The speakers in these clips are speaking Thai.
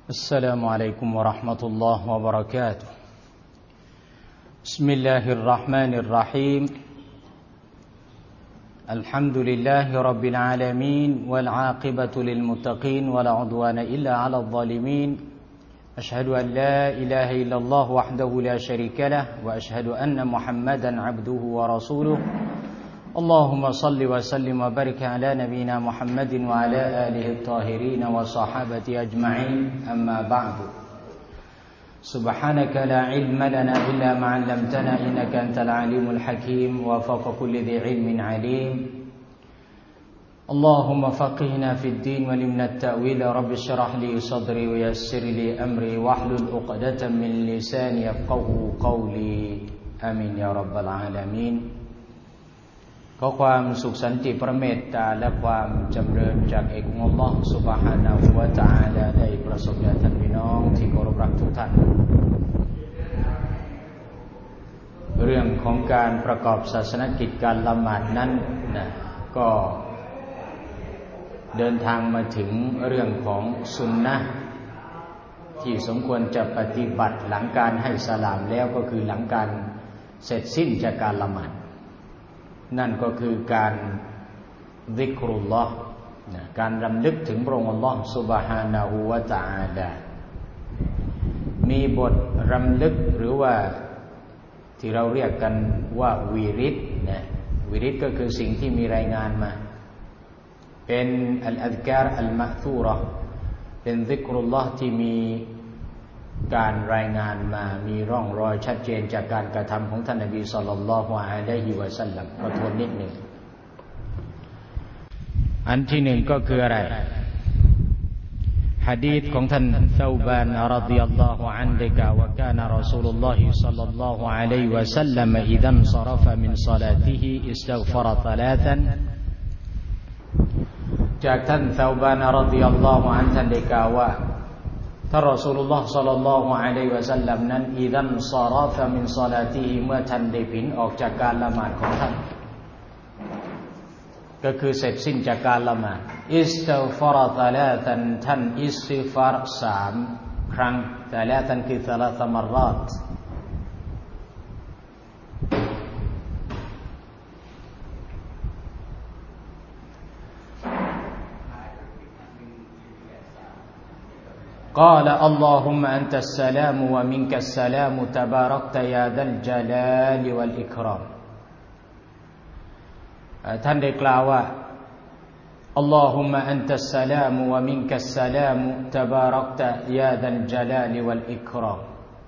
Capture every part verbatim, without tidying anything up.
السلام عليكم ورحمة الله وبركاته بسم الله الرحمن الرحيم الحمد لله رب العالمين والعاقبة للمتقين ولا عدوان إلا على الظالمين أشهد أن لا إله إلا الله وحده لا شريك له وأشهد أن محمدا عبده ورسوله اللهم صل وسلم وبارك على نبينا محمد وعلى آله الطاهرين وصحابته أجمعين أما بعد سبحانك لا علم لنا إلا ما علمتنا إنك أنت العليم الحكيم وفوق كل ذي علم عليم اللهم فقهنا في الدين ولمنا التأويل رب اشرح لي صدري ويسر لي أمري واحلل عقدة من لساني يفقهوا قولي آمين يا رب العالمينขอความสุขสันติพระเมตตาและความจำเริญจากเอกองค์อัลเลาะห์ซุบฮานะฮูวะตะอาลาได้ประสบแก่ท่านพี่น้องที่เคารพรักทุกท่านเรื่องของการประกอบศาสนกิจการละหมาดนั้นนะก็เดินทางมาถึงเรื่องของซุนนะห์ที่สมควรจะปฏิบัติหลังการให้สลามแล้วก็คือหลังการเสร็จสิ้นจากการละหมาดนั่นก็คือการซิกรุลลอฮ์การรำลึกถึงพระองค์อัลเลาะห์ซุบฮานะฮูวะตะอาลามีบทรำลึกหรือว่าที่เราเรียกกันว่าวิริตนะวิริตก็คือสิ่งที่มีรายงานมาเป็นอัลอัซการอัลมะซูเราะห์เป็นซิกรุลลอฮ์ที่มีการรายงานมามีร่องรอยชัดเจนจากการกระทำของท่านนบีศ็อลลัลลอฮุอะลัยฮิวะซัลลัมก็ทวนนิดหนึ่งอันที่หนึ่งก็คืออะไรหะดีษของท่านซอบานรอฎิยัลลอฮุอันฮุกะวะกานะรอซูลุลลอฮิศ็อลลัลลอฮุอะลัยฮิวะซัลลัมอิซันศะรฟะมินศอลาติฮิอิสตัฆฟะรศะลาซันจากท่านซอบานรอฎิยัลลอฮุอันฮุท่านได้กล่าวว่าท่านรอซูลุลลอฮ์ศ็อลลัลลอฮุอะลัยฮิวะซัลลัมนั้นอิซันศะรฟะมินศอลาติฮิเมื่อท่านได้ผินออกจากการละหมาดของท่านก็คือเสร็จสิ้นจากการละหมาดอิสตัฆฟะรศะลาซันท่านอิสติฆฟารสามครั้งศะลาซันคือศะลาซะมัรรอตقال اللهم أنت السلام ومنك السلام تباركت يا ذا الجلال والإكرام ท่านได้กล่าวว่า اللهم أنت السلام ومنك السلام تباركت يا ذا الجلال والإكرام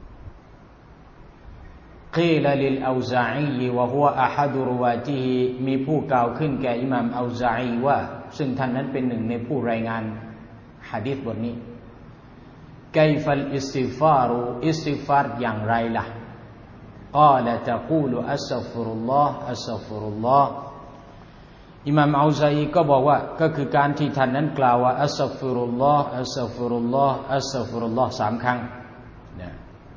قيل للأوزاعي وهو أحد رواته มีผู้กล่าวขึ้นแก่อิหม่ามอัลซาอีว่าซึ่งท่านนั้นเป็นหนึ่งในผู้รายงานหะดีษบทนี้كيف الاستغفار استغفار อย่างไรล่ะ قال تقول استغفر الله استغفر الله อิหม่ามอัลซาอีก็บอกว่าก็คือการที่ท่านนั้นกล่าวว่าอัสตัฆฟิรุลลอฮ์อัสตัฆฟิรุลลอฮ์อัสตัฆฟิรุลลอฮ์สามครั้งนะ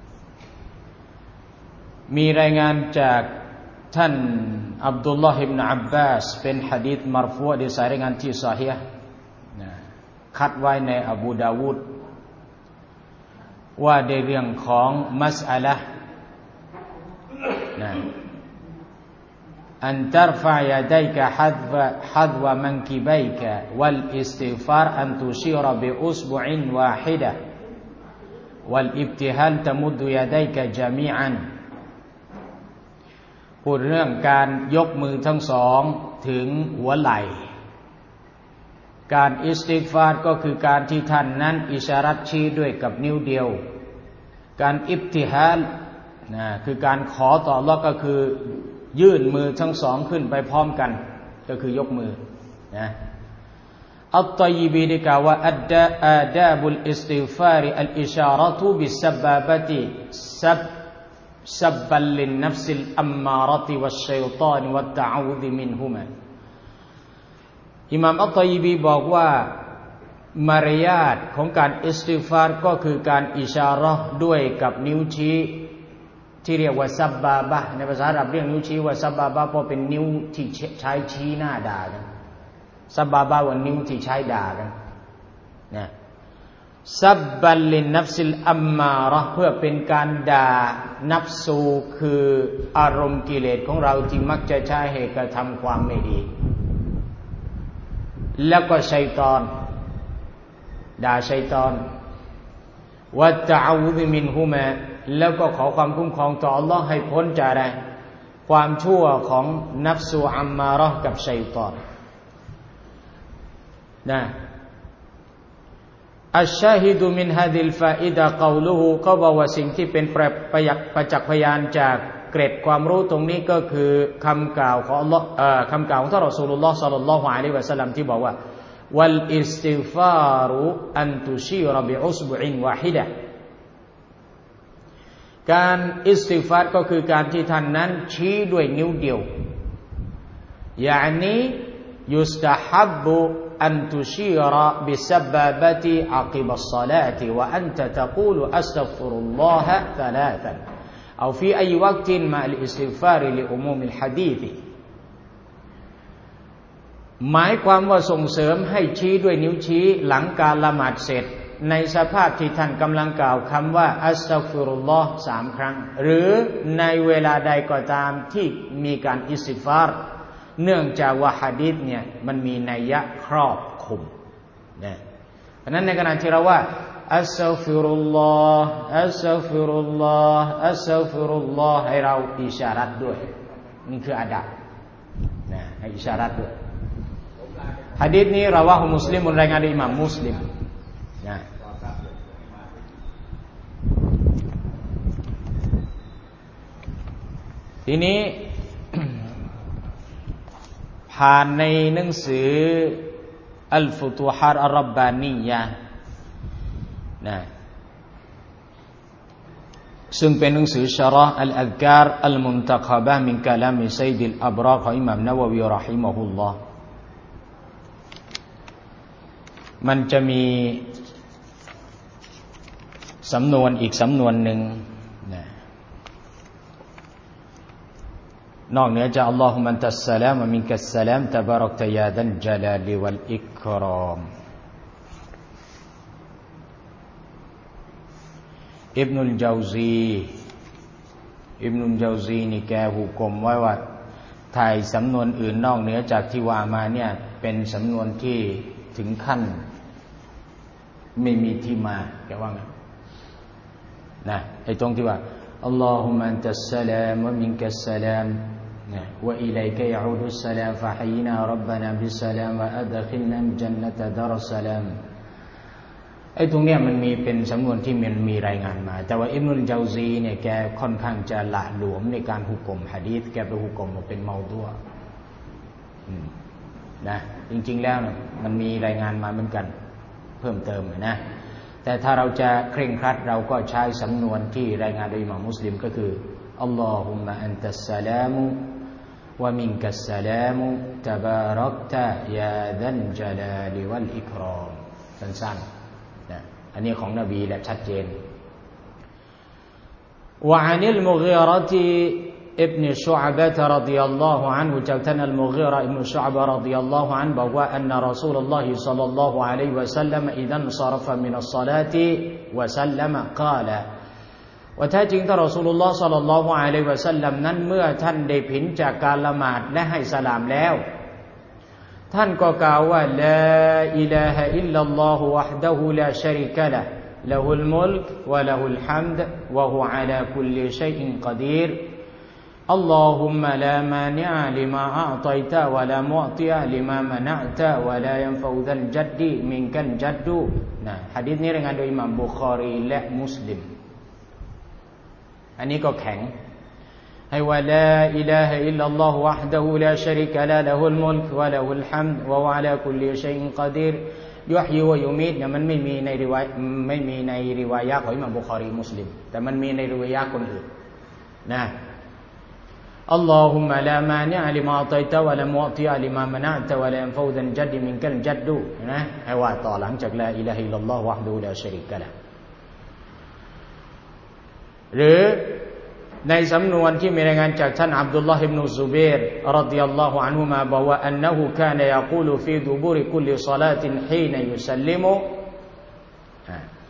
มีรายงานจากท่านอับดุลลอฮ์อิบนุอับบาสเป็นหะดีษมัรฟูอ์ในสายรายงานที่ซอฮีฮ์นะคัดไว้ในอบูดาวูดว่าในเรื่องของมัสอะละห์นะอันตัรฟะยะดัยกะฮัดวะฮัดวะมันกิบัยกะวัลอิสติฆฟารอันตุชิรบิอุสบุอินวาฮิดะวัลอิบติฮัลตะมุดยะดัยกะญะมีอันพูดเรื่องการยกมือทั้งสองถึงหัวไหล่การอิสติฆฟารก็คือการที่ท่านนั้นอิชารัตชี้ด้วยกับนิ้วเดียวการอิบติฮาลนะคือการขอต่ออัลเลาะห์ก็คือยื่นมือทั้งสองขึ้นไปพร้อมกันก็คือยกมือนะอัตฏอยบีได้กล่าวว่าอัดดาอาดาบุลอิสติฆฟาริอัลอิชาระตุบิสซับบาบะติซับซับบัลลินนัฟซิลอัมมาระติวัชชัยฏอนวัตตะอูซุมินฮุมาอิหม่ามอัตฏอยบีบอกว่ามารยาทของการอิสติฆฟารก็คือการอิชาเราะห์ด้วยกับนิ้วชี้ที่เรียกว่าซับบาบะห์ในภาษาอาหรับเรียกนิ้วชี้ว่าซับบาบะห์เพราะเป็นนิ้วที่ใช้ชี้หน้าด่ากันซับบาบะห์ว่านิ้วที่ใช้ด่ากันนะซับบัลลินนัฟซิลอัมมาเราะห์เพื่อเป็นการด่านัฟซูคืออารมณ์กิเลสของเราที่มักจะใช้ให้กระทำความไม่ดีแล้วก็ชัยฏอนด่าชัยฏอนวะตะอูซุบิมินฮุมาแล้วก็ขอความคุ้มครองต่ออัลเลาะห์ให้พ้นจากอะไรความชั่วของนัฟซูอัมมาเราะห์กับชัยฏอนนะอัชชาฮิดุมินฮาดิลฟาอิดะกอลูฮูก็บอกว่าสิ่งที่เป็นประยักประจักษ์พยานจากเกร็ดความรู้ตรงนี้ก็คือคำกล่าวของอัลเลาะห์เอ่อคำกล่าวของท่านรอซูลุลลอฮ์ศ็อลลัลลอฮุอะลัยฮิวะซัลลัมที่บอกว่าวัลอิสติฆฟารุอันตุชีรบิอุสบุอินวาฮิดะห์การอิสติฆฟารก็คือการที่ท่านนั้นชี้ด้วยนิ้วเดียวยะอานียุสตะฮับบุأن تشير بالسبابة عقب الصلاة وأنت تقول أستغفر الله ثلاثا أو في أي وقت مع الاستغفار لعموم الحديث หมายความว่าส่งเสริมให้ชี้ด้วยนิ้วชี้หลังการละหมาดเสร็จในสภาพที่ท่านกำลังกล่าวคำว่าอัสตัฆฟิรุลลอฮ์สามครั้งหรือในเวลาใดก็ตามที่มีการอิสติฆฟารเนื่องจากว่าหะดีษเนี่ยมันมีนัยยะครอบคลุมนะเพราะนั้นในขณะที่เราว่าอัสตัฆฟิรุลลอฮ์อัสตัฆฟิรุลลอฮ์อัสตัฆฟิรุลลอฮ์ให้เราอิชารัตด้วยนี่คืออาดับนะให้อิชารัตด้วยหะดีษนี้ราวะฮุมุสลิมรายงานโดยอิหม่ามมุสลิมนะทีนี้ผ่านในหนังสืออัลฟุตุฮาตอัลรับบานียะห์นะซึ่งเป็นหนังสือชะเราะห์อัลอัซการอัลมุนตะคบะห์มินกะลามิซัยดิลอับรอรของอิหม่ามนะวะวีเราะฮิมะฮุลลอฮ์มันจะมีสำนวนอีกสำนวนหนึ่งนะนอกเหนือจากอัลลอฮุมะอันตัสสลามวะมินกัสสลามตะบารักตะยาดัลญะลาลิวัลอิกรามอิบนุลญาวซีอิบนุลญาวซีนี่แกหุกมไว้ว่าถ่ายสำนวนอื่นนอกเหนือจากที่ว่ามาเนี่ยเป็นสำนวนที่ถึงขั้นไม่มีที่มาแกว่าไงนะไอ้ตรงที่ว่าอัลลอฮุมะอันตัสสลามวะมินกัสสลามนะวะอิลัยกะยะอูดุสสลามฟะฮัยนาร็อบบานาบิสสลามวะอัดคิลนาจันนะตะดารัสสลามไอ้ตรงเนี้ยมันมีเป็นสำนวนที่มันมีรายงานมาแต่ว่าอิบนุลญาวซีเนี่ยแกค่อนข้างจะละหลวมในการหุกมหะดีษแกไปหุกมว่าเป็นเมาดุอะอืมนะจริงๆแล้วเนี่ยมันมีรายงานมาเหมือนกันเพิ่มเติมนะแต่ถ้าเราจะเคร่งครัดเราก็ใช้สำนวนที่รายงานโดยอิหม่ามมุสลิมก็คืออัลลอฮุมะอันตัสสลามุวะมินกัสสลามุตะบารักตะยาซัลญะลาลิวัลอิกรามสั้นๆนะอันนี้ของนบีและชัดเจนวะอานิลมุฆีเราะห์ابن شعبة رضي الله عنه جاءتنا المغيرة ابن شعبة رضي الله عنه بوا أن رسول الله صلى الله عليه وسلم إذا انصرف من الصلاة وسلم قال ว่าแท้จริงท่านรอซูลุลลอฮ์ศ็อลลัลลอฮุอะลัยฮิวะซัลลัมนั้นเมื่อท่านได้ผินจากการละหมาดและให้สลามแล้วท่านก็กล่าวว่าลาอิลาฮะอิลลัลลอฮุวะห์ดะฮูลาชะรีกะละห์ละฮุลมุลกวะละฮุลฮัมดวะฮุอะลาคุลลิชัยอินกอดีรاللهم لا مانع لما أعطيت ولا معطي لما منعت ولا ينفع ذا الجد منك الجد นะหะดีษนี้รายงานโดยอิหม่ามบุคอรีและมุสลิมอันนี้ก็แข็งให้ว่าลาอิลาฮะอิลลัลลอฮุวะห์ดะฮูลาชะรีกะละห์ละฮุลมุลกวะละฮุลฮัมดวะฮุอะลาคุลลิชัยอินกอดีรยุฮยีวะยุมีตเนี่ยมันไม่มีในริวายะห์ไม่มีในริวายะห์ของอิหม่ามบุคอรีมุสลิมแต่มันมีในริวายะห์คนอื่นนะاللهم لا مانع لما أعطيت ولا معطي لما منعت ولا ينفع ذا الجد منك الجد นะให้ว่าต่อหลังจากลาอิลาฮะอิลลัลลอฮุวะห์ดะฮูลาชะรีกะละห์หรือในสำนวนที่มีรายงานจากท่านอับดุลลอฮ์อิบนุซุบัยรรอฎิยัลลอฮุอันฮุมาบอกว่าอันนะฮูกานะยะกูลุฟีดุบูริคุลลิศอลาตินฮีนะยุซัลลิมุ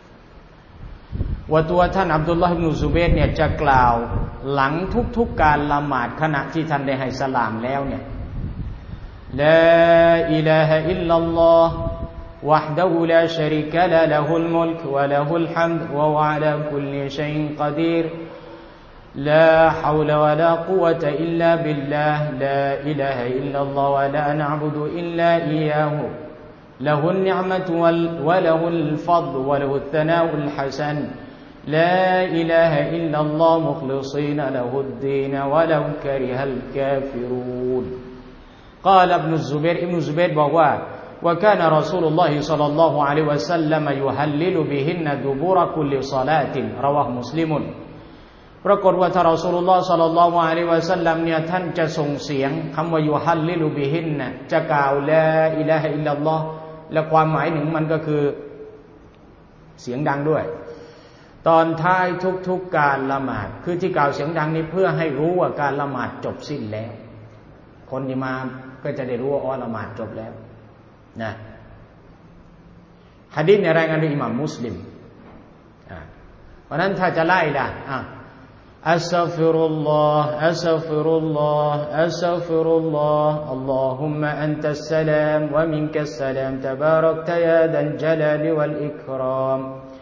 ว่าตัวท่านอับดุลลอฮ์อิบนุซุบัยร์เนี่ยจะกล่าวหลังทุกๆการละหมาดขณะที่ท่านได้ให้สลามแล้วเนี่ยลาอิลาฮะอิลลัลลอฮ์วะฮ์ดะฮูลาชะรีกะละฮ์ละฮุลมุลกวะละฮุลฮัมดวะฮุวะอะลาคุลลิชัยอินกอดีรلا حول ولا قوة إلا بالله لا إله إلا الله ولا نعبد إلا إياه له النعمة وله الفضل وله الثناء الحسن لا إله إلا الله مخلصين له الدين ولو كره الكافرون قال ابن الزبير ابن الزبير บอกว่า وكان رسول الله صلى الله عليه وسلم يهلل بهن دبور كل صلاة رواه مسلمปรากฏว่าท่านรอซูลุลลอฮ์ศ็อลลัลลอฮุอะลัยฮิวะซัลลัมเนี่ยท่านจะส่งเสียงคำว่ายุฮัลลิลุบิฮินนะจะกล่าวลาอิลาฮะอิลลัลลอฮ์และความหมายหนึ่งมันก็คือเสียงดังด้วยตอนท้ายทุกๆการละหมาดคือที่กล่าวเสียงดังนี้เพื่อให้รู้ว่าการละหมาดจบสิ้นแล้วคนที่มาก็จะได้รู้ว่าอ๋อละหมาดจบแล้วนะหะดีษในรายงานโดยอิหม่ามมุสลิมอ่าเพราะนั้นถ้าจะไล่ล่ะอ่ะأستغفر الله أستغفر الله أستغفر الله اللهم أنت السلام ومنك السلام تباركت يا ذا الجلال والإكرام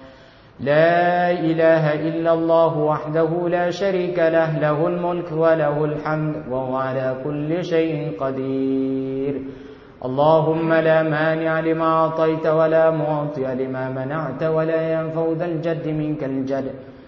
لا إله إلا الله وحده لا شريك له له الملك وله الحمد وهو على كل شيء قدير اللهم لا مانع لما أعطيت ولا معطي لما منعت ولا ينفع ذا الجد منك الجد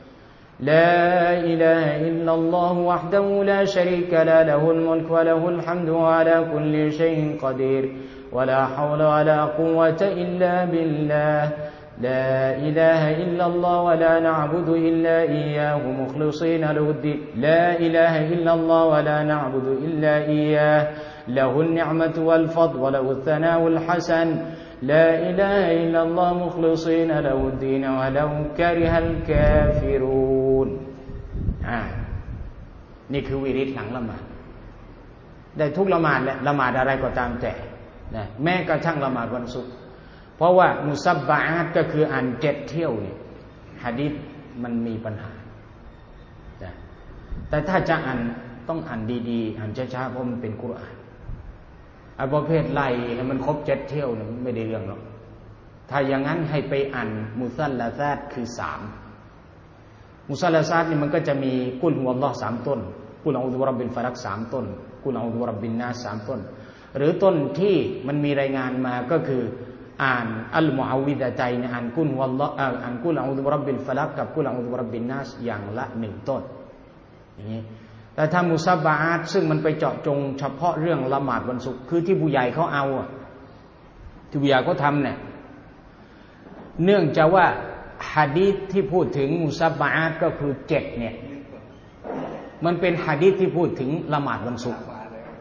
لا إله إلا الله وحده لا شريك له له الملك وله الحمد وعلى كل شيء قدير ولا حول ولا قوة إلا بالله لا إله إلا الله ولا نعبد إلا إياه مخلصين له الدين لا إله إلا الله ولا نعبد إلا إياه له النعمة والفضل وله الثناء الحسن لا إله إلا الله مخلصين له الدين ولو كره الكافرون อ่านี่คือวิริตหลังละหมาดได้ทุกละหมาดแหละละหมาดอะไรก็ตามแต่นะแม้กระทั่งละหมาดวันศุกร์เพราะว่ามุซับบะอาตก็คืออ่านเจ็ดเที่ยวเนี่ยหะดีษมันมีปัญหานะแต่ถ้าจะอ่านต้องอ่านดีๆอ่านช้าๆเพราะมันเป็นกุรอานไอ้ประเภทไล่ให้มันครบเจ็ดเที่ยวเนี่ยไม่ได้เรื่องหรอกถ้าอย่างนั้นให้ไปอ่านมุซัลลาซาตคือสามมุซัลลาซาตนี่มันก็จะมีกุลฮุวัลลอฮ์สามต้นกุลอะอูซุบิร็อบบิลฟะลักสามต้นกุลอะอูซุบิร็อบบินนาสสามต้นหรือต้นที่มันมีรายงานมาก็คืออ่านอัลมุอวิดะตัยน์อ่านกุลฮุวัลลอฮ์อ่านกุลอะอูซุบิร็อบบิลฟะลักกับกุลอะอูซุบิร็อบบินนาสอย่างละหนึ่งต้นอย่างนี้แต่ถ้ามุซับบะอาตซึ่งมันไปเจาะจงเฉพาะเรื่องละหมาดวันศุกร์คือที่ผู้ใหญ่เขาเอาที่ผู้ใหญ่เขาทำเนี่ยเนื่องจากว่าหะดีษที่พูดถึงมุซับบะอาตก็คือเจ็ดเนี่ยมันเป็นหะดีษที่พูดถึงละหมาดวันศุกร์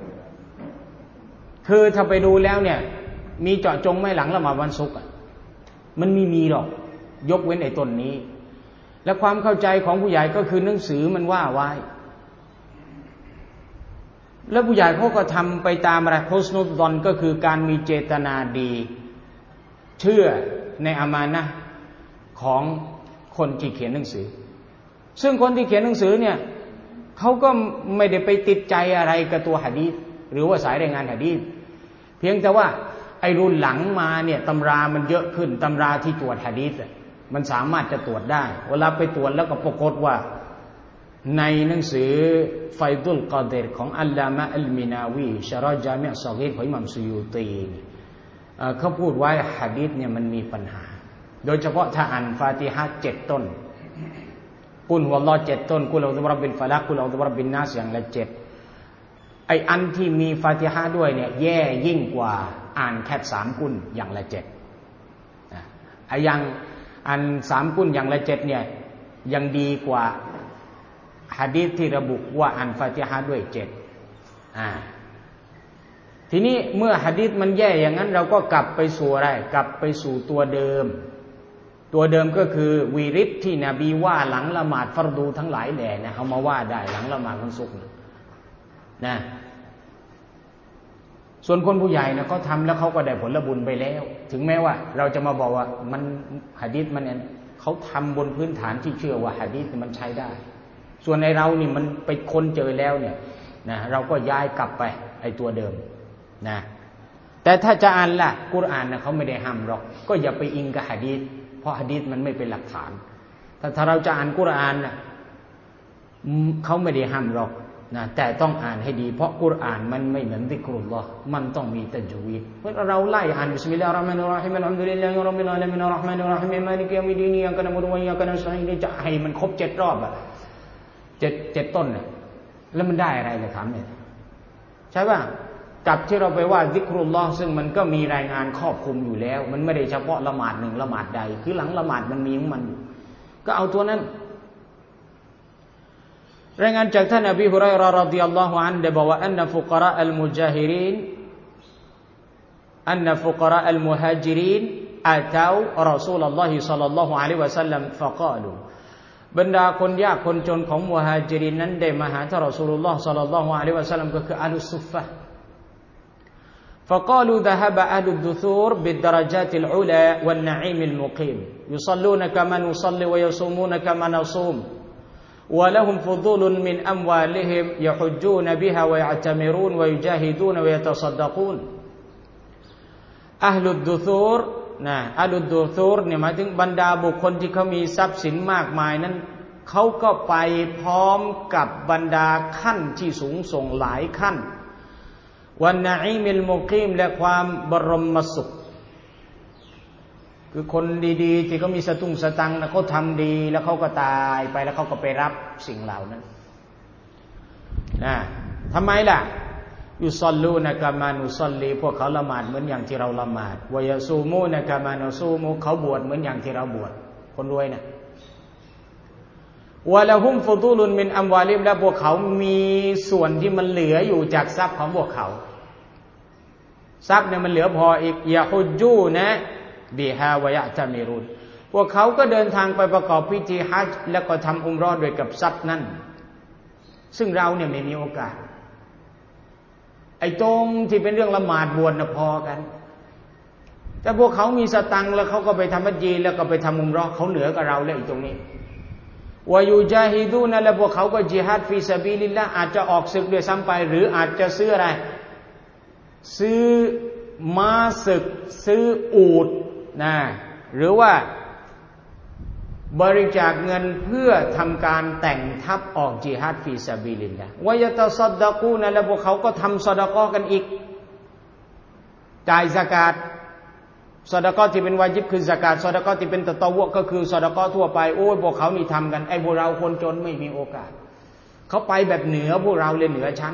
คือถ้าไปดูแล้วเนี่ยมีเจาะจงไม่หลังละหมาดวันศุกร์มันไม่มีหรอกยกเว้นไอ้ต้นนี้และความเข้าใจของผู้ใหญ่ก็คือหนังสือมันว่าไว้แล้วผู้ใหญ่เขาก็ทำไปตามอะไรฮุสนุดดอนก็คือการมีเจตนาดีเชื่อในอามานะห์ของคนที่เขียนหนังสือซึ่งคนที่เขียนหนังสือเนี่ยเขาก็ไม่ได้ไปติดใจอะไรกับตัวหะดีษหรือว่าสายรายงานหะดีษเพียงแต่ว่าไอ้รุ่นหลังมาเนี่ยตำรามันเยอะขึ้นตำราที่ตรวจหะดีษมันสามารถจะตรวจได้เวลาไปตรวจแล้วก็ปรากฏว่าในหนังสือไฟดุลกอดีรของอัลลามะอัลมินาวีชะรอจามิอ์ศอกีรของอิหม่ามซุยูตีเขาพูดไว้หะดีษเนี่ยมันมีปัญหาโดยเฉพาะถ้าอ่านฟาติฮะห์เจ็ดต้นกุลฮุวัลลอฮ์เจ็ดต้นกุลอะอูซุบิร็อบบิลฟะลักกุลอะอูซุบิร็อบบินนาสอย่างละเจ็ดไอ้อันที่มีฟาติฮะห์ด้วยเนี่ยแย่ยิ่งกว่าอ่านแค่สามกุลอย่างละเจ็ดไอ้ยังอันสามกุลอย่างละเจ็ดเนี่ยยังดีกว่าหะดีษที่ระบุว่าอ่านฟาติฮะห์ด้วยเจ็ดอ่าทีนี้เมื่อหะดีษมันแย่อย่างนั้นเราก็กลับไปสู่อะไรกลับไปสู่ตัวเดิมตัวเดิมก็คือวิริตที่นบีว่าหลังละหมาดฟัรดูทั้งหลายแหล่นะเอามาว่าได้หลังละหมาดวันศุกร์นะส่วนคนผู้ใหญ่นะเขาทำแล้วเขาก็ได้ผลบุญไปแล้วถึงแม้ว่าเราจะมาบอกว่ามันหะดีษมันเขาทำบนพื้นฐานที่เชื่อว่าหะดีษมันใช้ได้ส่วนในเรานี่มันไปค้นเจอแล้วเนี่ยนะเราก็ย้ายกลับไปไอ้ตัวเดิมนะแต่ถ้าจะอ่านล่ะกุรอานนะเขาไม่ได้ห้ามหรอกก็อย่าไปอิงกับหะดีษเพราะหะดีษมันไม่เป็นหลักฐานถ้าถ้าเราจะอ่านกุรอานนะเขาไม่ได้ห้ามหรอกนะแต่ต้องอ่านให้ดีเพราะกุรอานมันไม่เหมือนซิกรุลลอฮ์มันต้องมีตัจวีดเพราะเราไล่อ่านบิสมิลลาฮิรเราะห์มานิรเราะฮีมอัลฮัมดุลิลลาฮิร็อบบิลอาละมีนอะร์เราะห์มานิรเราะฮีมมาลิกิยอมิดดีนอิยากะนะอ์บุดุวะอิยากะนัสตะอีนจะให้มันครบเจ็ดรอบอ่ะเจ็ดเจ็ดต้นน่ะแล้วมันได้อะไรเลยถามเนี่ยใช่ป่ะกับที่เราไปว่าซิกรุลลอฮ์ซึ่งมันก็มีรายงานครอบคลุมอยู่แล้วมันไม่ได้เฉพาะละหมาดหนึ่งละหมาดใดคือหลังละหมาดมันมีของมันก็เอาตัวนั้นรายงานจากท่านอบีฮุรัยเราะห์รอฎิยัลลอฮุอันฮุได้บอกว่าอันนะฟุกะเราะอัลมุญาฮิรินอันนะฟุกะเราะอัลมุฮาจิรินอะตาวรอซูลุลลอฮิศ็อลลัลลอฮุอะลัยฮิวะซัลลัมฟะกาลูบรรดาคนยากคนจนของมุฮาจิรินนั้นได้มาหาท่านรอซูลุลลอฮ์ศ็อลลัลลอฮุอะลัยฮิวะซัลลัมก็คืออะลุซุฟฟะห์فقالوا ذهب أهل الدثور بالدرجات العلى والنعيم المقيم يصلون كما نصلي ويصومون كما نصوم ولهم فضول من أموالهم يحجون بها ويعتمرون ويجاهدون ويتصدقون أهل الدثور นะอัลดุซูรเนี่ยหมายถึงบรรดาบุคคลที่เขามีทรัพย์สินมากมายนั้นเขาก็ไปพร้อมกับบรรดาขั้นที่สูงส่งหลายขั้นวันนะอีมิลมุกีมและความบรมสุขคือคนดีๆที่เขามีสตุ้งสตังค์นะเขาทำดีแล้วเขาก็ตายไปแล้วเขาก็ไปรับสิ่งเหล่านั้นนะทำไมล่ะยุซอลลูนะกะมานุซอลลีพวกเขาละหมาดเหมือนอย่างที่เราละหมาดวะยะซูมูนะกะมานุซูมูเขาบวชเหมือนอย่างที่เราบวชคนรวยนะวะละฮุมฟุดูลุนมินอัมวาลิมและพวกเขามีส่วนที่มันเหลืออยู่จากทรัพย์ของพวกเขาทรัพย์เนี่ยมันเหลือพออีกยะฮุจูนะบิฮาวะยะตะมิรุนพวกเขาก็เดินทางไปประกอบพิธีฮัจญ์แล้วก็ทำอุมเราะห์ด้วยกับทรัพย์นั้นซึ่งเราเนี่ยไม่มีโอกาสไอ้ตรงที่เป็นเรื่องละหมาดบวชน่ะพอกันแต่พวกเขามีสตังค์แล้วเขาก็ไปทำฮัจญ์แล้วก็ไปทำอุมเราะห์เขาเหนือกว่าเราแล้วอีกตรงนี้วายูจาฮิดูนะและพวกเขาก็จิฮาดฟีซะบีลิลละห์อาจจะออกศึกด้วยซ้ำไปหรืออาจจะซื้ออะไรซื้อม้าศึกซื้ออูฐนะหรือว่าบริจาคเงินเพื่อทำการแต่งทัพออกจิฮาดฟีซะบีลิลละห์วะยะตะซัดดะกูนะและพวกเขาก็ทำซอดาเกาะห์กันอีกจ่ายซะกาตซอดาเกาะห์ที่เป็นวาญิบคือซะกาตซอดาเกาะห์ที่เป็นตะตะวุก็คือซอดาเกาะห์ทั่วไปโอ้ยพวกเขานี่ทำกันไอ้พวกเราคนจนไม่มีโอกาสเขาไปแบบเหนือพวกเราเลยเหนือชั้น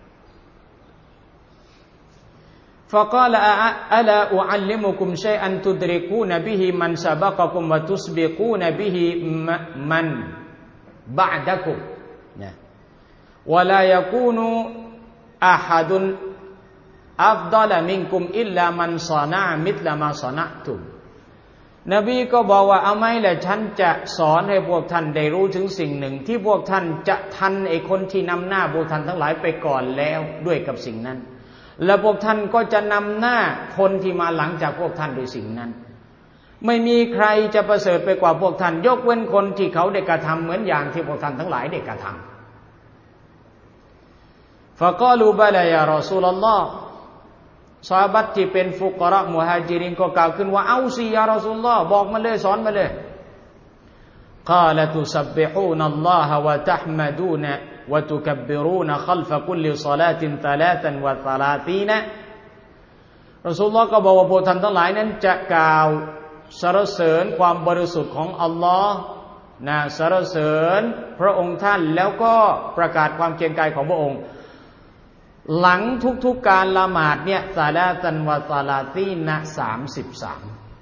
فقال ألا أعلمكم شيئا تدركون به من سبقكم وتسبقون به من بعدكم ولا يكون أحد أفضل منكم إلا من صنع مثل ما صنعتم นบีก็บอกว่าเอาไหมล่ะฉันจะสอนให้พวกท่านได้รู้ถึงสิ่งหนึ่งที่พวกท่านจะทันไอ้คนที่นำหน้าพวกท่านทั้งหลายไปก่อนแล้วด้วยกับสิ่งนั้นและพวกท่านก็จะนำหน้าคนที่มาหลังจากพวกท่านด้วยสิ่งนั้นไม่มีใครจะประเสริฐไปกว่าพวกท่านยกเว้นคนที่เขาได้กระทำเหมือนอย่างที่พวกท่านทั้งหลายได้กระทำฟะกาลูบะลายารอซูลุลลอฮ์ซอฮาบะห์ที่เป็นฟุกะเราะห์มุฮาจิรินก็กล่าวขึ้นว่าเอาสิยารอซูลุลลอฮ์บอกมาเลยสอนมาเลยกาละตุซับบิฮูนัลลอฮะวะตัฮมะดูนะوتكبرون خلف كل صلاة ثلاثا وثلاثين รอซูลุลลอฮ์ก็บอกว่าพวกท่านทั้งหลายนั้นจะกล่าวสรรเสริญความบริสุทธิ์ของอัลลอฮ์นะสรรเสริญพระองค์ท่านแล้วก็ประกาศความเกรียงไกรของพระองค์หลังทุกๆการละหมาดเนี่ยซาลาตันวะซาลาตีนะสามสิบสาม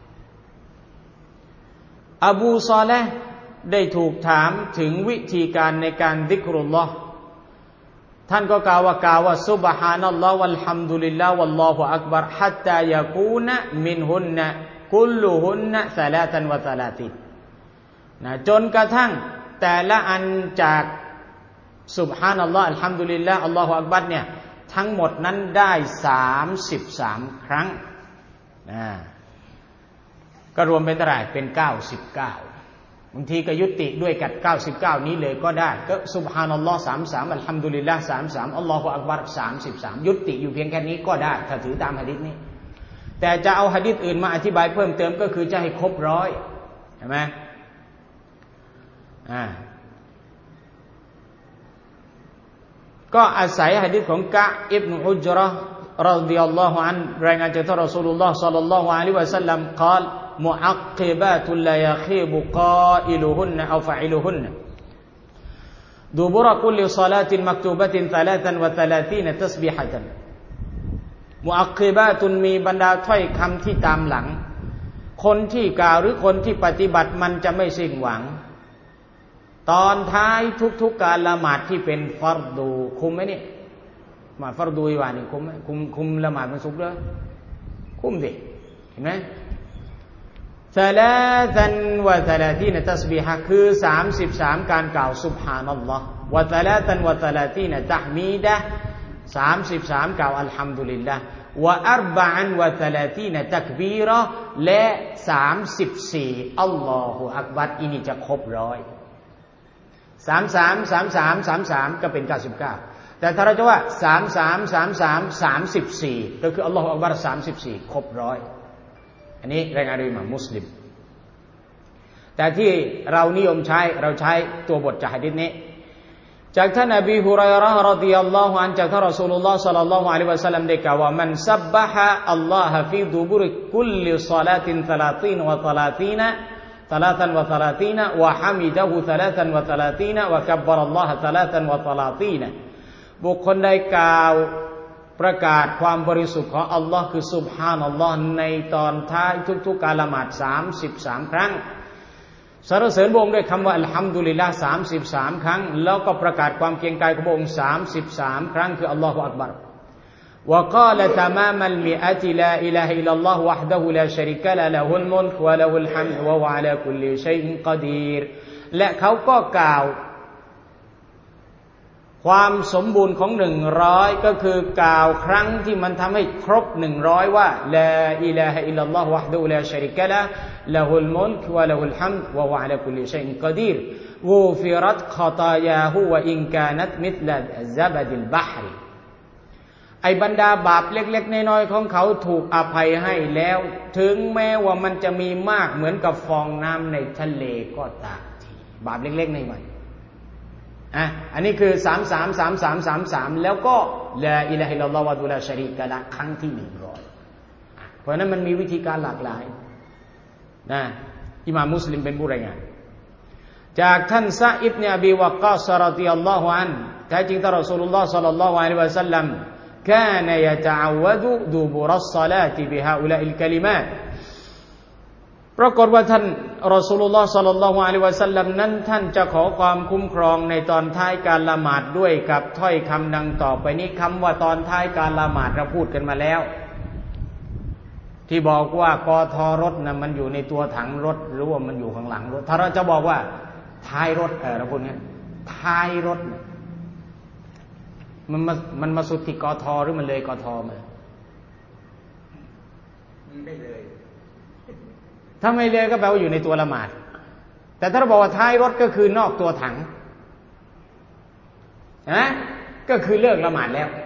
อบูซอเลห์ได้ถูกถามถึงวิธีการในการซิกรุลลอฮ์ท่านก็กล่าวว่ากล่าวว่าซุบฮานัลลอฮ์วัลฮัมดุลิลลาฮ์วัลลอฮุอักบัรฮัตตายะกูนะมินฮุนนะกุลลุฮุนนะซาลาตันวะซาลาตินนะจนกระทั่งแต่ละอันจากซุบฮานัลลอฮ์อัลฮัมดุลิลลาฮ์อัลลอฮุอักบัรเนี่ยทั้งหมดนั้นได้สามสิบสามครั้งนะก็รวมเป็นเท่าไหร่เป็นเก้าสิบเก้าบางทีก็ยุติด้วยกัดเก้าสิบเก้านี้เลยก็ได้ก็ซุบฮานัลลอฮ์สามสิบสามอัลฮัมดุลิลลาห์สามสิบสามอัลลอฮุอักบัรสามสิบสามยุติอยู่เพียงแค่นี้ก็ได้ถ้าถือตามหะดีษนี้แต่จะเอาหะดีษอื่นมาอธิบายเพิ่มเติมก็คือจะให้ครบร้อยใช่ไหมอ่าก็อาศัยหะดีษของกะอิบนุอุจเราะห์รอฎิยัลลอฮุอันฮุรายงานจากท่านรอซูลุลลอฮ์ศ็อลลัลลอฮุอะลัยฮิวะซัลลัมกล่าวมุอักกิบาตุลลายัคีบุกาอิลุฮุนเอาฟะอิลุฮุนดูบุรกุลศอลาตินมักตูบะตินสามสิบสามตัสบีฮะตันมุอักกิบาตุนมีบรรดาถ้อยคำที่ตามหลังคนที่กล่าวหรือคนที่ปฏิบัติมันจะไม่สิ้นหวังตอนท้ายทุกๆการละหมาดที่เป็นฟัรดูคุมไหมนี่มาฟัรดูอีกว่านี่คุมไหมคุมคุมละหมาดมันสุกเลยคุมดิเห็นไหมสามสิบสามตัสบีฮะคือสามสิบสามการกล่าวซุบฮานัลลอฮ์วะสามสิบสามตะห์มีดะห์สามสิบสามกล่าวอัลฮัมดุลิลลาห์วะอัรบะอันวะสามสิบตักบีเราะห์และสามสิบสี่อัลลอฮุอักบัรอินี่จะครบร้อยสามสามสามสามสามสามก็เป็นเก้าสิบเก้าแต่ถ้าเราจะว่าสามสามสามสามสามสิบสี่ก็คืออัลลอฮฺอักบัรสามสิบสี่ครบร้อยอันนี้รายงานโดยอิหม่ามมุสลิมแต่ที่เรานิยมใช้เราใช้ตัวบทจากหะดีษนี้จากท่านอบีฮุรอยเราะห์รอฎิยัลลอฮุอันฮุจากท่านรอซูลุลลอฮ์ศ็อลลัลลอฮุอะลัยฮิวะซัลลัมได้กล่าวว่ามันซับบะฮะอัลลอฮะฟีดุบุริกุลลิศอลาตินสามสิบวะสามสิบثلاثا وثلاثين وحمده ثلاثا وثلاثين وكبر الله ثلاثا وثلاثين บุคคลใดกล่าวประกาศความบริสุทธิ์ของอัลลอฮ์คือซุบฮานัลลอฮ์ในตอนท้ายทุกๆการละหมาดสามสิบสามครั้งสรรเสริญพระองค์ด้วยคำว่าอัลฮัมดุลิลลาห์สามสิบสามครั้งแล้วก็ประกาศความเกรียงไกรของพระองค์สามสิบสามครั้งคืออัลลอฮุอักบัรوقال تمام المئة لا إله إلا الله وحده لا شريك له له الملك وله الحمد وهو على كل شيء قدير และเขาก็กล่าวความสมบูรณ์ของหนึ่งร้อยก็คือกล่าวครั้งที่มันทำให้ครบหนึ่งร้อยว่าลาอิลาฮะอิลลัลลอฮุวะฮดุลาชะริกะละละฮุลมุลกวะละฮุลฮัมดวะฮุอะลาคุลลิชัยอินกอดีรกูฟิรัตขอตายาฮุวะอินกานัตมิธละซะบดิลบะฮรไอ้บรรดาบาปเล็กๆน้อยๆของเขาถูกอภัยให้แล้วถึงแม้ว่ามันจะมีมากเหมือนกับฟองน้ำในทะเลก็ตามทีบาปเล็กๆในมันอ่ะอันนี้คือสามสามสามสามสามสามแล้วก็ลาอิลาฮะอิลลัลลอฮุวะดุลาชะรีกะละครั้งที่หนึ่งร้อยเพราะนั้นมันมีวิธีการหลากหลายนะอิหม่ามมุสลิมเป็นผู้รายงานจากท่านซะอิบนุอบีวะกอซรอฎิยัลลอฮุอันฮุแท้จริงท่านรอซูลุลลอฮ์ศ็อลลัลลอฮุอะลัยฮิวะซัลลัมكان يتعوذ دبر الصلاة بهؤلاء الكلمات ปรากฏว่าท่านรอซูลุลลอฮ์ศ็อลลัลลอฮุอะลัยฮิวะซัลลัมนั้นท่านจะขอความคุ้มครองในตอนท้ายการละหมาดด้วยกับถ้อยคำดังต่อไปนี้คำว่าตอนท้ายการละหมาดเราพูดกันมาแล้วที่บอกว่ากทรถนะมันอยู่ในตัวถังรถหรือว่ามันอยู่ข้างหลังรถถ้าเราจะบอกว่าท้ายรถเออเราพูดงั้นท้ายรถมันมามันมาสุดที่กทหรือมันเลยกทมาไม่เลยถ้าไม่เลยก็แปลว่าอยู่ในตัวละหมาดแต่ถ้าเราบอกว่าท้ายรถก็คือนอกตัวถังนะก็คือเลิกละหมาดแล้ว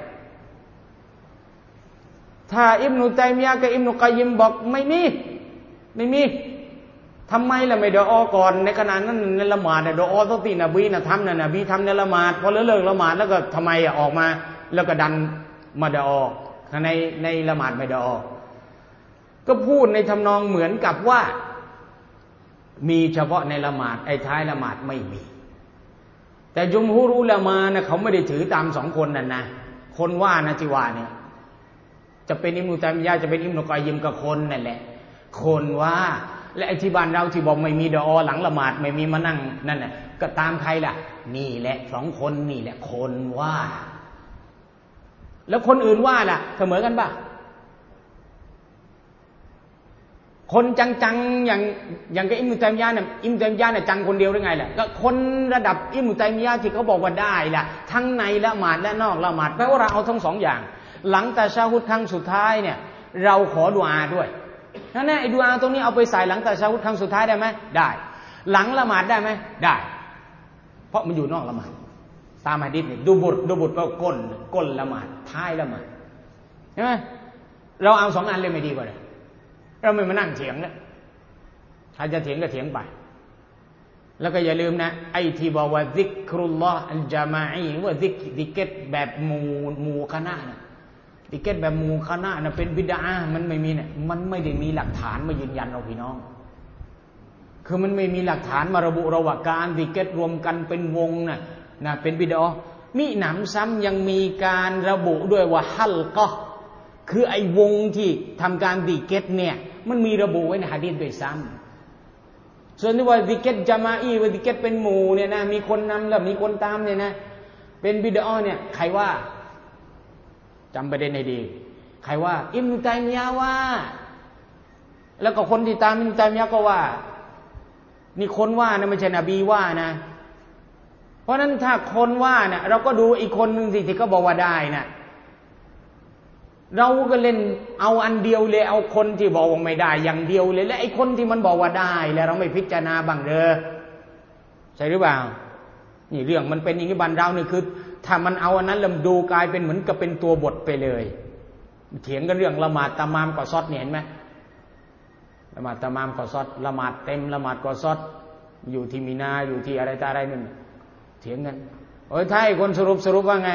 ถ้าอิบนุตัยมียะห์กับอิบนุกัยยิมบอกไม่มีไม่มีทำไมล่ะไม่ดุอาก่อนในขณะนั้นในละหมาดเนี่ยดุอาต้องที่นบีน่ะทำน่ะนบีทำในละหมาดพอเลิกละหมาดแล้วก็ทำไมอ่ะออกมาแล้วก็ดันมาดุอาในในละหมาดไม่ดุอาก็พูดในทำนองเหมือนกับว่ามีเฉพาะในละหมาดไอ้ท้ายละหมาดไม่มีแต่จุมฮูรอุลามะนะเขาไม่ได้ถือตามสองคนนั่นนะคนว่านะที่ว่าเนี่ยจะเป็นอิบนุตัยมียะห์จะเป็นอิบนุกัยยิมกับคนนั่นแหละคนว่าและไอ้ที่บ้านเราที่บอกไม่มีดุอาหลังละหมาดไม่มีมานั่งนั่นน่ะก็ตามใครล่ะนี่แหละสองคนนี่แหละคนว่าแล้วคนอื่นว่าล่ะเสมอกันป่ะคนจังๆอย่างอย่างกับอิบนุตัยมียะห์เนี่ยอิบนุตัยมียะห์เนี่ยจังคนเดียวหรือไงล่ะก็คนระดับอิบนุตัยมียะห์ที่เขาบอกว่าได้ล่ะทั้งในละหมาดและนอกละหมาดแปลว่าเราเอาทั้งสองอย่างหลังตะชะฮุดครั้งสุดท้ายเนี่ยเราขอดุอาด้วยนั่นแหละไอ้ดุอาตรงนี้เอาไปใส่หลังตะชะฮุดครั้งสุดท้ายได้ไหมได้หลังละหมาดได้ไหมได้เพราะมันอยู่นอกละหมาดตามหะดีษนี่ดูบุตรดูบุตรก็ก้นก้นละหมาดท้ายละหมาดใช่ไหมเราเอาสองอันเลยไม่ดีกว่าเลยเราไม่มานั่งเถียงนะถ้าจะเถียงก็เถียงไปแล้วก็อย่าลืมนะไอ้ที่บอกว่าซิกรุลลอฮ์อัลญะมาอีว่าซิกดิเกตแบบหมู่หมู่คณะนะดิเกตแบบหมู่คณะนะเป็นบิดามันไม่มีเนี่ยมันไม่ได้มีหลักฐานมายืนยันเราพี่น้องคือมันไม่มีหลักฐานมาระบุระว่าการดิเกตรวมกันเป็นวงนะนะเป็นบิดามิหนำซ้ำยังมีการระบุด้วยว่าฮัลกะคือไอ้วงที่ทำการดิเกตเนี่ยมันมีระบุไว้ในหะดีษด้วยซ้ำส่วนที่ว่าดิเกตจามาอีว่าดิเกตเป็นหมู่เนี่ยนะมีคนนำแล้วมีคนตามเนี่ยนะเป็นบิดาเนี่ยใครว่าจำประเด็นให้ดีใครว่าอิบนุตัยมียะห์ว่าแล้วก็คนที่ตามอิบนุตัยมียะห์ก็ว่านี่คนว่านะไม่ใช่นบีว่านะเพราะนั้นถ้าคนว่าเนี่ยเราก็ดูอีกคนนึงสิที่เขาบอกว่าได้นะเราก็เล่นเอาอันเดียวเลยเอาคนที่บอกว่าไม่ได้อย่างเดียวเลยและไอ้คนที่มันบอกว่าได้แล้วเราไม่พิจารณาบ้างเด้อใช่หรือเปล่านี่เรื่องมันเป็นอย่างนี้บ้านเรานี่คือถ้ามันเอาอันนั้นลำดูกลายเป็นเหมือนกับเป็นตัวบทไปเลยเถียงกันเรื่องละหมาดตามามกอซอดเนี่ยเห็นไหมละหมาดตามามกอซอดละหมาดเต็มละหมาดกอซอดอยู่ที่มีนาอยู่ที่อะไรต่ออะไรนั่นเถียงกันโอ้ยถ้าไอ้คนสรุปสรุปว่าไง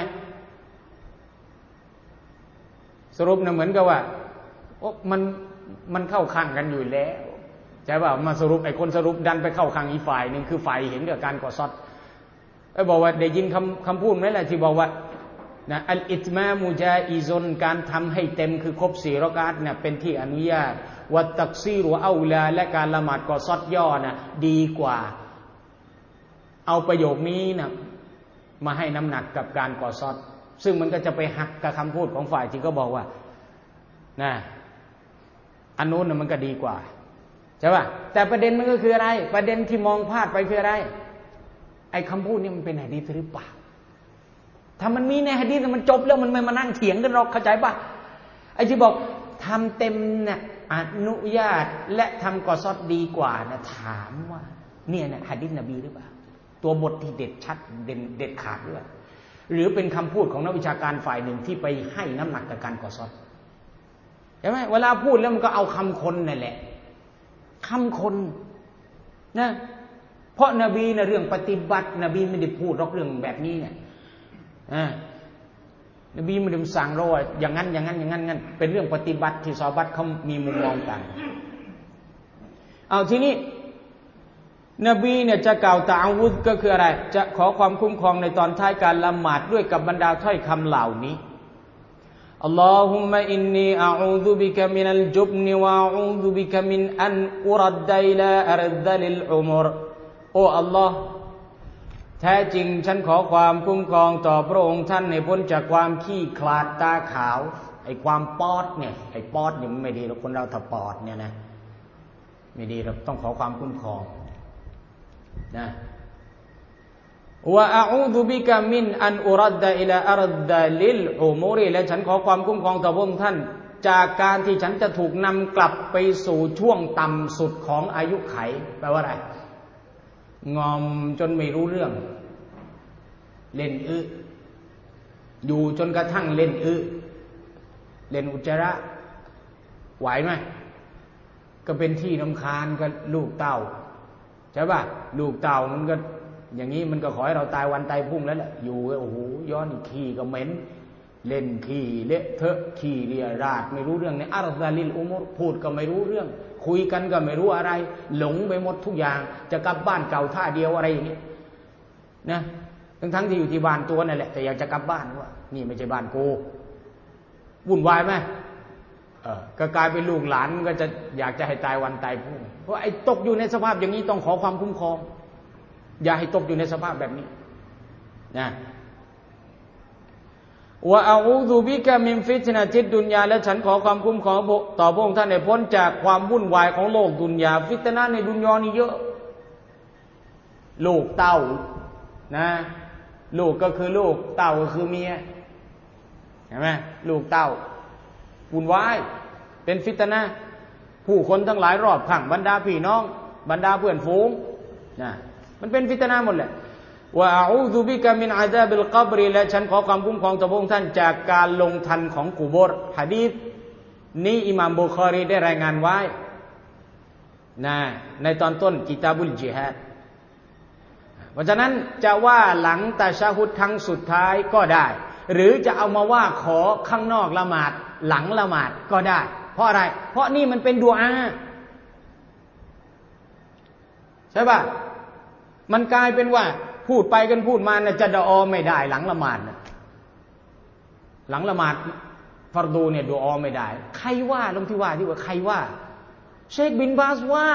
สรุปนะเหมือนกับว่าโอ้มันมันเข้าข้างกันอยู่แล้วใช่ป่ะมาสรุปไอ้คนสรุปดันไปเข้าข้างอีกฝ่ายนึงคือฝ่ายเห็นกับการกอซอดไอ้บอกว่าได้ยินคำคำพูดไหมล่ะที่บอกว่านะอัลอิตมามุจาอิซุนการทำให้เต็มคือครบสี่รอกาตเนี่ยเป็นที่อนุญาตวัตตักซีรวะเอาลาและการละหมาดกอซอดย่อนะดีกว่าเอาประโยคนี้นะมาให้น้ำหนักกับการกอซอดซึ่งมันก็จะไปหักกับคำพูดของฝ่ายที่เขาบอกว่านะอันนู้นนะมันก็ดีกว่าใช่ป่ะแต่ประเด็นมันก็คืออะไรประเด็นที่มองพลาดไปคืออะไรไอ้คำพูดนี่มันเป็นหะดีษหรือเปล่าถ้ามันมีในหะดีษมันจบแล้วมันไม่มานั่งเถียงกันหรอกเข้าใจป่ะไอ้ที่บอกทำเต็มเนี่ยอนุญาตและทำกอซอดดีกว่านะถามว่าเนี่ยเนี่ยหะดีษนบีหรือเปล่าตัวบทที่เด็ดชัดเด่นเด็ดขาดหรือเปล่าหรือเป็นคำพูดของนักวิชาการฝ่ายหนึ่งที่ไปให้น้ำหนักกับการกอซอดใช่ไหมเวลาพูดแล้วมันก็เอาคำคนนั่นแหละคำคนนะเพราะนบีนะเรื่องปฏิบัตินบีไม่ได้พูดหรอกเรื่องแบบนี้เนี่ยนบีไม่ได้สั่งเราว่าอย่างนั้นอย่างนั้นอย่างนั้นงั้นเป็นเรื่องปฏิบัติที่ซอฮาบะห์เขามีมุมมองต่างเอาทีนี้นบีเนี่ยจะกล่าวตะอาวุธก็คืออะไรจะขอความคุ้มครองในตอนท้ายการละหมาดด้วยกับบรรดาถ้อยคำเหล่านี้อัลลอฮุมมะอินนีอะอูซุบิกะมินัลจุบนวะอูซุบิกะมินอันอุรัดดัยลาอัรดะลิลอุมรโอ้อัลลอฮ์แท้จริงฉันขอความคุ้มครองต่อพระองค์ท่านให้พ้นจากความขี้ขลาดตาขาวไอ้ความปอดเนี่ยไอ้ปอดเนี่ยมันไม่ดีหรอกคนเราถ้าปอดเนี่ยนะไม่ดีเราต้องขอความคุ้มครองนะว่าอะอูซุบิกะมินอันอุรัดดะอิลาอัรดะลิลอุมุริและฉันขอความคุ้มครองต่อพระองค์ท่านจากการที่ฉันจะถูกนำกลับไปสู่ช่วงต่ำสุดของอายุไขแปลว่าอะไรงอมจนไม่รู้เรื่องเล่นอึอยู่จนกระทั่งเล่นอึเล่นอุจจาระไหวไหมก็เป็นที่รำคาญกับลูกเต้าใช่ป่ะลูกเต่ามันก็อย่างนี้มันก็ขอให้เราตายวันตายพรุ่งแล้วแหละอยู่โอ้โหย้อนขี้ก็เหม็นเล่นขี้เละเทอะขี้เรียราดไม่รู้เรื่องในอัรซาลิลอุมุรพูดก็ไม่รู้เรื่องคุยกันก็ไม่รู้อะไรหลงไปหมดทุกอย่างจะกลับบ้านเก่าท่าเดียวอะไรอย่างนี้นะทั้งทั้งที่อยู่ที่บ้านตัวนั่นแหละแต่อยากจะกลับบ้านว่านี่ไม่ใช่บ้านกูวุ่นวายไหมเออก็กลายเป็นลูกหลานก็จะอยากจะให้ตายวันตายพรุ่งเพราะไอ้ตกอยู่ในสภาพอย่างนี้ต้องขอความคุ้มครองอย่าให้ตกอยู่ในสภาพแบบนี้นะว่าอะอูซุบิกะมินฟิตนะติดดุนยาและฉันขอความคุ้มครองต่อพระองค์ท่านให้พ้นจากความวุ่นวายของโลกดุนยาฟิตนะในดุนยานี่เยอะลูกเต้านะลูกก็คือลูกเต้าก็คือเมียเห็นไหมลูกเต้าวุ่นวายเป็นฟิตนะห์ผู้คนทั้งหลายรอบข้างบรรดาพี่น้องบรรดาเพื่อนฝูงนะมันเป็นฟิตนะห์หมดแหละว่าอะอูซุบิกะมินอาซาบิลกับรและฉันขอความคุ้มครองต่อพระองค์ท่านจากการลงทันของกุโบร์หะดีษนี้อิหม่ามบุคอรีได้รายงานไว้นะในตอนต้นกิตาบุลญิฮาดเพราะฉะนั้นจะว่าหลังตะชะฮุดครั้งสุดท้ายก็ได้หรือจะเอามาว่าขอข้างนอกละหมาดหลังละหมาดก็ได้เพราะอะไรเพราะนี่มันเป็นดุอาใช่ป่ะมันกลายเป็นว่าพูดไปกันพูดมาเนี่ยจะดุอาไม่ได้หลังละหมาดนะหลังละหมาดฟัรดูเนี่ยดุอาไม่ได้ใครว่าลงที่ว่าที่ว่าใครว่าเชคบินบาสว่า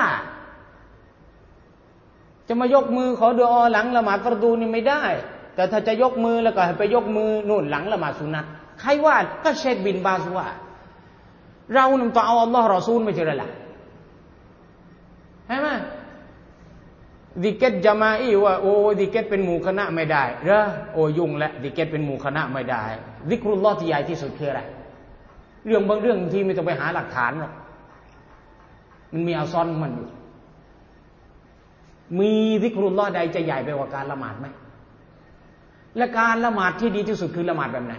จะมายกมือขอดุอาหลังละหมาดฟัรดูนี่ไม่ได้แต่ถ้าจะยกมือแล้วก็ให้ไปยกมือนู่นหลังละหมาดสุนัตใครว่าก็เชคบินบาสว่าเรานำต่อเอาอัลลอฮ์รอซูลไม่ใช่หรอล่ะใช่ไหมดิเกตจามาอีว่าโอ้ดิเกตเป็นหมู่คณะไม่ได้เหรอโอ้ยุ่งและดิเกตเป็นหมู่คณะไม่ได้ซิกรุลลอฮ์ที่ใหญ่ที่สุดคืออะไรเรื่องบางเรื่องที่ไม่ต้องไปหาหลักฐานหรอกมันมีอัลซอนมันอยู่มีซิกรุลลอฮ์ใดจะใหญ่ไปกว่าการละหมาดไหมและการละหมาดที่ดีที่สุดคือละหมาดแบบไหน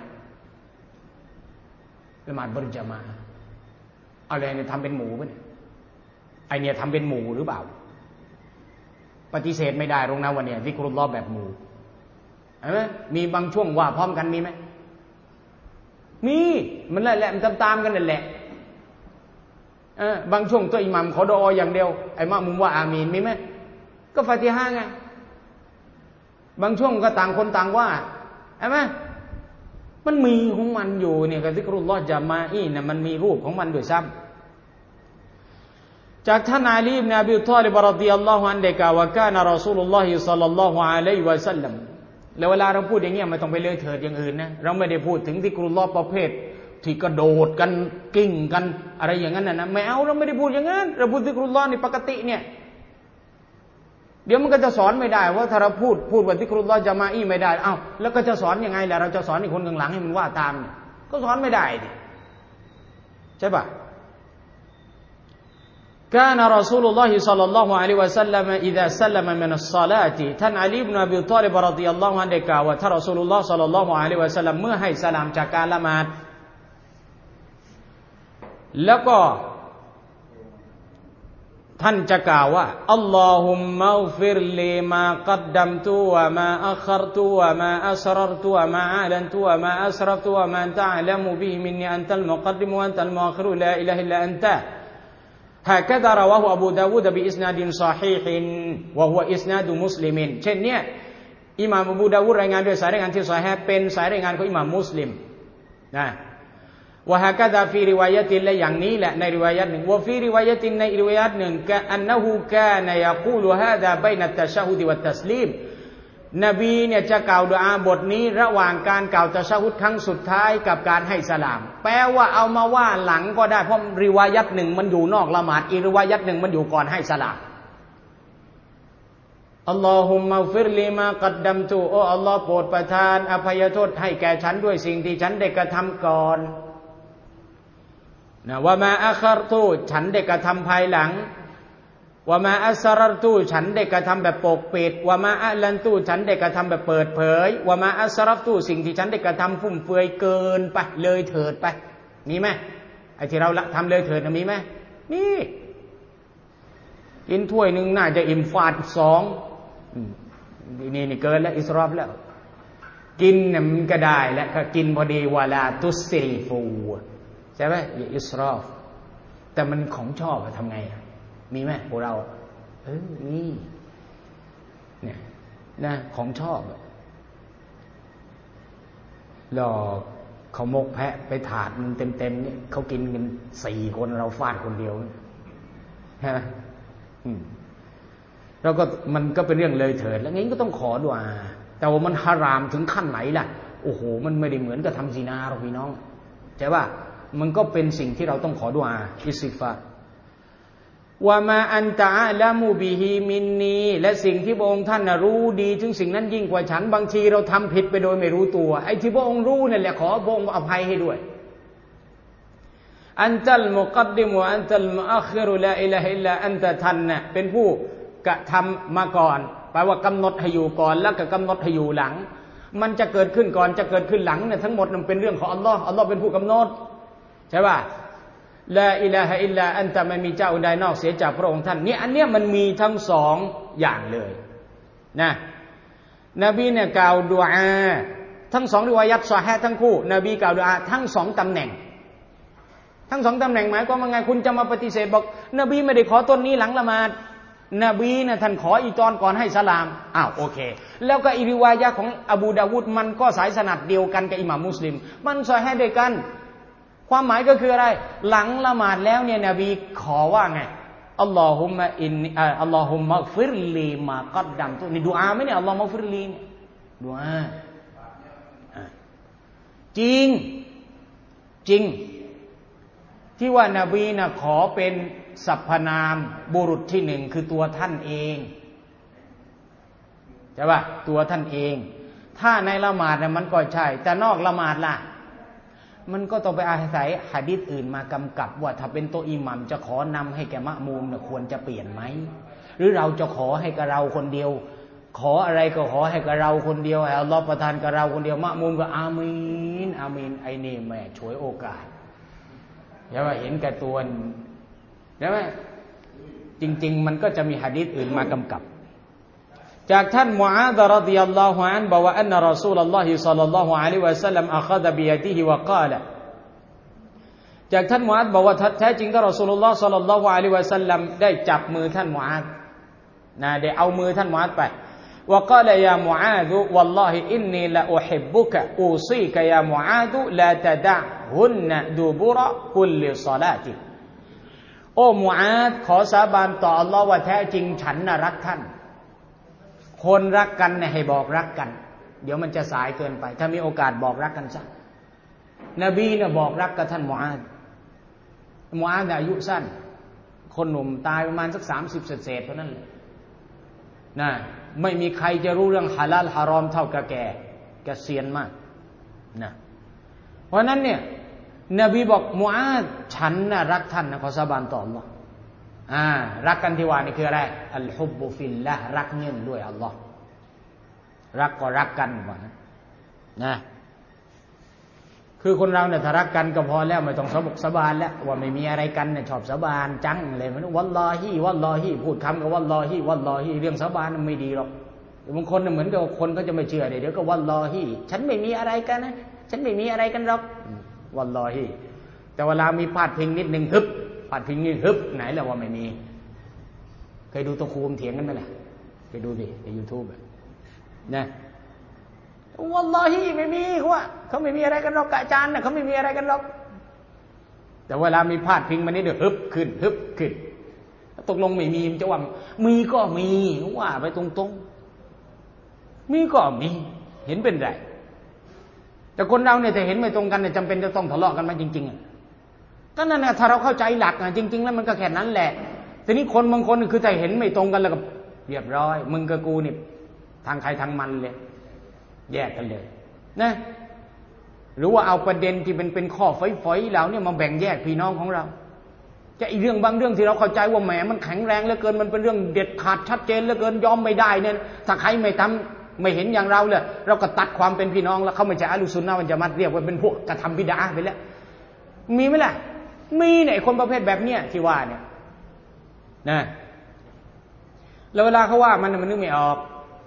ละหมาดบริจามาเอาอะไรเนี่ยทำเป็นหมู่ป่ะเนี่ยไอเนี่ยทำเป็นหมู่หรือเปล่าปฏิเสธไม่ได้ตรงนั้นวันนี้ซิกรุลลอฮ์แบบหมู่เห็นไหมมีบางช่วงว่าพร้อมกันมีไหมมีมันแหละแหละมันตามๆกันนั่นแหละเออบางช่วงตัวอิหมัมขอดุอาอย่างเดียวไอ้มะมุมว่าอามีนมีไหมก็ฟาติฮะห์ไงบางช่วงก็ต่างคนต่างว่าใช่ไหมมันมีของมันอยู่เนี่ยกับซิกรุลลอฮ์ญะมาอีเนี่ยมันมีรูปของมันด้วยซ้ำจากท่านอาลีอิบนุอบีฏอลิบรอฎิยัลลอฮุอันฮุได้กล่าวว่ากานะรอซูลุลลอฮิศ็อลลัลลอฮุอะลัยฮิวะซัลลัมแล้วเวลาเราพูดอย่างเงี้ยไม่ต้องไปเลยเถิดอย่างอื่นนะเราไม่ได้พูดถึงซิกรุลลอฮ์ประเภทที่กระโดดกันกิ้งกันอะไรอย่างนั้นนะไม่เอาเราไม่ได้พูดอย่างนั้นเราพูดซิกรุลลอฮ์ในปกติเนี่ยเดี๋ยวมันก็จะสอนไม่ได้ว่าถ้าเราพูดพูดว่าซิกรุลลอฮ์ญะมาอีไม่ได้เอ้าแล้วก็จะสอนยังไงล่ะเราจะสอนให้คนข้างหลังให้มันว่าตามเนี่ยก็สอนไม่ได้ดิใช่ป่ะكان رسول الله صلى الله عليه وسلم إذا سلم من الصلاة ท่านอาลีอิบนุอบีฏอลิบรอฎิยัลลอฮุอันฮุได้กล่าวว่าท่านรอซูลุลลอฮ์ศ็อลลัลลอฮุอะลัยฮิวะซัลลัมเมื่อให้สลามจากการละหมาดแล้วก็ท่านจะกล่าวว่าอัลลอฮุมมัฆฟิรลีมากัดดัมตุวะมาอัครตุวะมาอัสรรตุวะมาอาลันตุวะมาอัสรฟตุวะมาอันตะอะลัมุบิฮิมินนีอันตัลมุกัดดิมวะอันตัลมุอัคคิรลาอิลาฮะอิลลาอันตะهكذا رواه أبو داود بإسناد صحيح وهو إسناد مسلم เช่นเนี้ยอิหม่ามอบูดาวูดรายงานด้วยสายรายงานที่ซอฮีฮ์เป็นสายรายงานของอิหม่ามมุสลิมนะวะฮะกะซาฟีริวายะตินและอย่างนี้แหละในริวายะห์หนึ่งวะฟีริวายะตินในริวายะห์หนึ่งกะอันนะฮูกานะยะกูลุฮาซาบัยนัตตะชะฮุดวัตตัสลีมนบีเนี่ยจะกล่าวดุอาบทนี้ระหว่างการกล่าวตะชะฮุดครั้งสุดท้ายกับการให้สลามแปลว่าเอามาว่าหลังก็ได้เพราะริวายัตหนึ่งมันอยู่นอกละหมาดอีกริวายัตหนึ่งมันอยู่ก่อนให้สลามอัลลอฮุมมัฆฟิรลีมากัดดัมตุโอ้อัลลอฮ์โปรดประทานอภัยโทษให้แก่ฉันด้วยสิ่งที่ฉันได้กระทำก่อนนะวะมาอัครตุฉันได้กระทำภายหลังวะมาอัสรรตุฉันได้กระทำแบบปกปิดวะมาอะลันตุฉันได้กระทำแบบเปิดเผยวะมาอัสรฟตุสิ่งที่ฉันได้กระทำฟุ่มเฟือยเกินไปเลยเถิดไปมีไหมไอ้ที่เราทำเลยเถิดมีไหมมีกินถ้วยหนึ่งน่าจะอิ่มฟาดสองนี่นี่เกินแล้วอิสรอฟแล้วกินเนี่ยมันก็ได้แล้วก็กินพอดีวะลาตุสซิริฟูใช่ไหมอิสรอฟแต่มันของชอบทำไงมีไหมพวกเราเออมีเนี่ยนะของชอบหลอกเขามกแพะไปถาดมันเต็มๆเนี่ยเขากินกันสี่คนเราฟาดคนเดียวใช่ไหมเราก็มันก็เป็นเรื่องเลยเถิดแล้วงี้ก็ต้องขอดุอาแต่ว่ามันฮารามถึงขั้นไหนล่ะโอ้โหมันไม่ได้เหมือนกับทำซินาหรอกพี่น้องใช่ป่ะมันก็เป็นสิ่งที่เราต้องขอดุอาอิสติฆฟารวะมาอันตะอะละมุบิฮิมินนีและสิ่งที่พระองค์ท่านรู้ดีถึงสิ่งนั้นยิ่งกว่าฉันบางทีเราทำผิดไปโดยไม่รู้ตัวไอ้ที่พระองค์รู้นั่นแหละขอพระองค์อภัยให้ด้วยอันตัลมุกัดดิมวะอันตัลมุอัคคิรุลาอิลาฮะอิลลาอันตะท่านน่ะเป็นผู้กระทำมาก่อนแปลว่ากำหนดให้อยู่ก่อนแล้วก็กำหนดให้อยู่หลังมันจะเกิดขึ้นก่อนจะเกิดขึ้นหลังเนี่ยทั้งหมดมันเป็นเรื่องของอัลลอฮ์อัลลอฮ์เป็นผู้กำหนดใช่ป่ะลาอิลาฮะอิลลาอันตะไม่มีเจ้าใดนอกเสียจากพระองค์ท่านเนี่ยอันเนี้ยมันมีทั้งสองอย่างเลยนะนบีเนี่ยกล่าวดุอาทั้งสองริวายัตซอฮีฮ์ทั้งคู่นบีกล่าวดุอาทั้งสองตำแหน่งทั้งสองตำแหน่งหมายความว่าไงคุณจะมาปฏิเสธบอกนบีไม่ได้ขอต้นนี้หลังละหมาดนบีนะท่านขออีตอนก่อนให้สลามอ้าวโอเคแล้วก็อิริวายะของอบูดาวูดมันก็สายสนัดเดียวกันกับอิหม่ามมุสลิมมันซอฮีฮ์ด้วยกันความหมายก็คืออะไรหลังละหมาดแล้วเนี่ยนบีขอว่าไงอัลลอฮุมะอินอัลลอฮุมะฟิรลีมากัดดัมตุนี่ดุอาไหมเนี่ยอัลลอฮุมะฟิรลีเนี่ยดุอาจริงจริงที่ว่านบีนะขอเป็นสรรพนามบุรุษที่หนึ่งคือตัวท่านเองใช่ป่ะตัวท่านเองถ้าในละหมาดเนี่ยมันก็ใช่แต่นอกละหมาดล่ะมันก็ต้องไปอาศัยหะดีษอื่นมากำกับว่าถ้าเป็นตัวอิหมัมจะขอนำให้แก่มะมูมเนี่ยควรจะเปลี่ยนไหมหรือเราจะขอให้กับเราคนเดียวขออะไรก็ขอให้กับเราคนเดียวให้อัลเลาะห์ประทานกับเราคนเดียวมะมูมก็อามีนอามีนไอ้นี่แม่ฉวยโอกาสใช่ป่ะเห็นแก่ตัวใช่ไหมจริงๆมันก็จะมีหะดีษอื่นมากำกับจากท่านมุอาซรอฎิยัลลอฮุอันฮุบอกว่าอันนะรอซูลุลลอฮิศ็อลลัลลอฮุอะลัยฮิวะซัลลัมอะคอซะบิยะดิฮิวะกาละจากท่านมุอาซบอกว่าแท้จริงท่านรอซูลุลลอฮ์ศ็อลลัลลอฮุอะลัยฮิวะซัลลัมได้จับมือท่านมุอาซนะได้เอามือท่านมุอาซไปวะกาละยามุอาซวัลลอฮิอินนีละอุฮิบบุกะอูซีกะยามุอาซลาตะดะฮุนนะดูบุระกุลลิศอลาติโอ้มุอาซขอสาบานต่ออัลเลาะห์ว่าแท้จริงฉันน่ะรักท่านคนรักกันเนี่ยให้บอกรักกันเดี๋ยวมันจะสายเกินไปถ้ามีโอกาสบอกรักกันซะนบีเนี่ยบอกรักกับท่านมุอาซมุอาซอายุสั้นคนหนุ่มตายประมาณสักสามสิบเศษๆเท่านั้นแหละนะไม่มีใครจะรู้เรื่องฮาลาลฮารอมเท่ากับแกแกเซียนมากนะเพราะนั้นเนี่ยนบีบอกมุอาซฉันน่ะรักท่านนะขอสาบานต่ออัลเลาะห์อ่ารักกันที่ว่านี่คืออะไรอัลฮุบบุฟิลละห์รักเนื่องด้วยอัลเลาะห์รักก็รักกันว่านะนะคือคนเราเนี่ยถ้ารักกันก็พอแล้วไม่ต้องสะบกสะบานแล้วว่าไม่มีอะไรกันเนี่ยชอบสะบานจังเลยมันวัลลอฮีวัลลอฮีพูดคำกับวัลลอฮีวัลลอฮีเรื่องสะบานมันไม่ดีหรอกบางคนเนี่ยเหมือนกับคนก็จะไม่เชื่อเดี๋ยวก็วัลลอฮีฉันไม่มีอะไรกันนะฉันไม่มีอะไรกันหรอกวัลลอฮีแต่เวลามีพาดพิงนิดนึงฮึบพาดพิงนี่ฮึบไหนแล้วว่าไม่มีเคยดูตัวคูมเถียงกันไหมล่ะไปดูดิใน YouTube อ่ะนะวัลลอฮีไม่มีเขาว่าเขาไม่มีอะไรกันหรอกอาจารย์น่ะเขาไม่มีอะไรกันหรอกแต่เวลามีพาดพิงมันนี่เดี๋ยวฮึบขึ้นฮึบขึ้นตกลงไม่มีมันจะว่ามีก็มีว่าไปตรงๆมีก็มีเห็นเป็นไรแต่คนเราเนี่ยถ้าเห็นไม่ตรงกันเนี่ยจำเป็นจะต้องทะเลาะกันมาจริงๆอ่ะก็นั่นแหละถ้าเราเข้าใจหลักอ่ะจริงๆแล้วมันก็แค่นั้นแหละทีนี้คนบางคนคือถ้าเห็นไม่ตรงกันแล้วก็เรียบร้อยมึงกับกูนี่ทางใครทางมันเลยแยกกันเลยนะหรือว่าเอาประเด็นที่เป็นเป็นข้อฝอยๆเหล่านี้มาแบ่งแยกพี่น้องของเราจะอีกเรื่องบางเรื่องที่เราเข้าใจว่าแหมมันแข็งแรงเหลือเกินมันเป็นเรื่องเด็ดขาดชัดเจนเหลือเกินยอมไม่ได้เนี่ยถ้าใครไม่ทำไม่เห็นอย่างเราเลยเราก็ตัดความเป็นพี่น้องแล้วเขาไม่ใช่อะลุซุนนะฮ์วัลญะมาอะฮ์เรียกว่าเป็นพวกกระทำบิดอะห์ไปแล้วมีไหมล่ะมีเนี่ยคนประเภทแบบเนี้ยที่ว่าเนี่ยนะแล้วเวลาเขาว่ามันมันนึกไม่ออก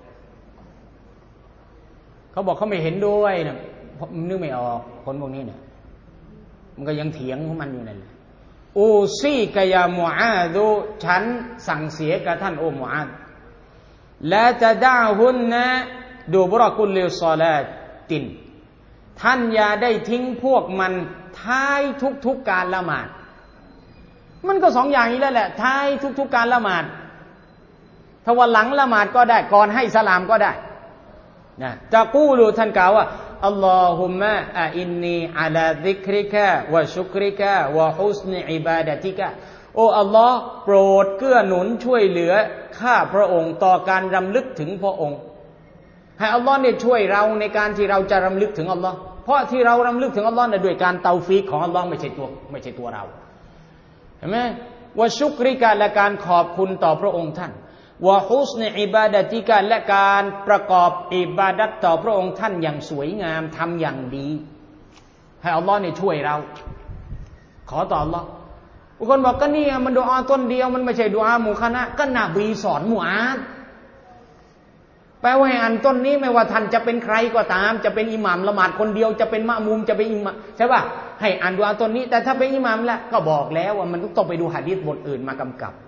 เขาบอกเขาไม่เห็นด้วยนะมันนึกไม่ออกคนพวกนี้เนี่ยมันก็ยังเถียงของมันอยู่นั่นแหละอูซีกะยามุอาซฉันสั่งเสียกับท่านโอมุอาซละตะดะฮุนนะดูบุรกุลลิศอลาตินท่านอย่าได้ทิ้งพวกมันท้ายทุกๆการละหมาดมันก็สองอย่างนี้แล้วแหละท้ายทุกๆการละหมาดถ้าว่าหลังละหมาดก็ได้ก่อนให้สลามก็ได้นะตะกูลูท่านกล่าวว่าอัลลอฮุมะอะอินนีอะลาซิกริกะวะชุกริกะวะฮุสนิอิบาดะติกะโอ้อัลลอฮ์โปรดเกื้อหนุนช่วยเหลือข้าพระองค์ต่อการรำลึกถึงพระองค์ให้อัลลอฮ์เนี่ยช่วยเราในการที่เราจะรำลึกถึงอัลลอฮ์เพราะที่เรารำลึกถึงอัลลอฮ์เนี่ยด้วยการเตาฟีกของอัลลอฮ์ไม่ใช่ตัวไม่ใช่ตัวเราเห็นไหมวะชุกริกะและการขอบคุณต่อพระองค์ท่านวะฮุสนิอิบาดะติกะและการประกอบอิบาดัตต่อพระองค์ท่านอย่างสวยงามทำอย่างดีให้อัลลอฮ์เนี่ยช่วยเราขอต่ออัลลอฮ์บางคนบอกก็นี่มันดุอาต้นเดียวมันไม่ใช่ดุอาหมู่คณะก็นบีสอนมุอาซแปลว่าให้อ่านต้นนี้ไม่ว่าท่านจะเป็นใครก็ตามจะเป็นอิหม่ามละหมาดคนเดียวจะเป็นมะมุมจะเป็นอิหม่ามใช่ป่ะให้อ่านดุอาต้นนี้แต่ถ้าเป็นอิหม่ามแล้วก็บอกแล้วว่ามันต้องไปดูหะดีษบทอื่นมากำกับ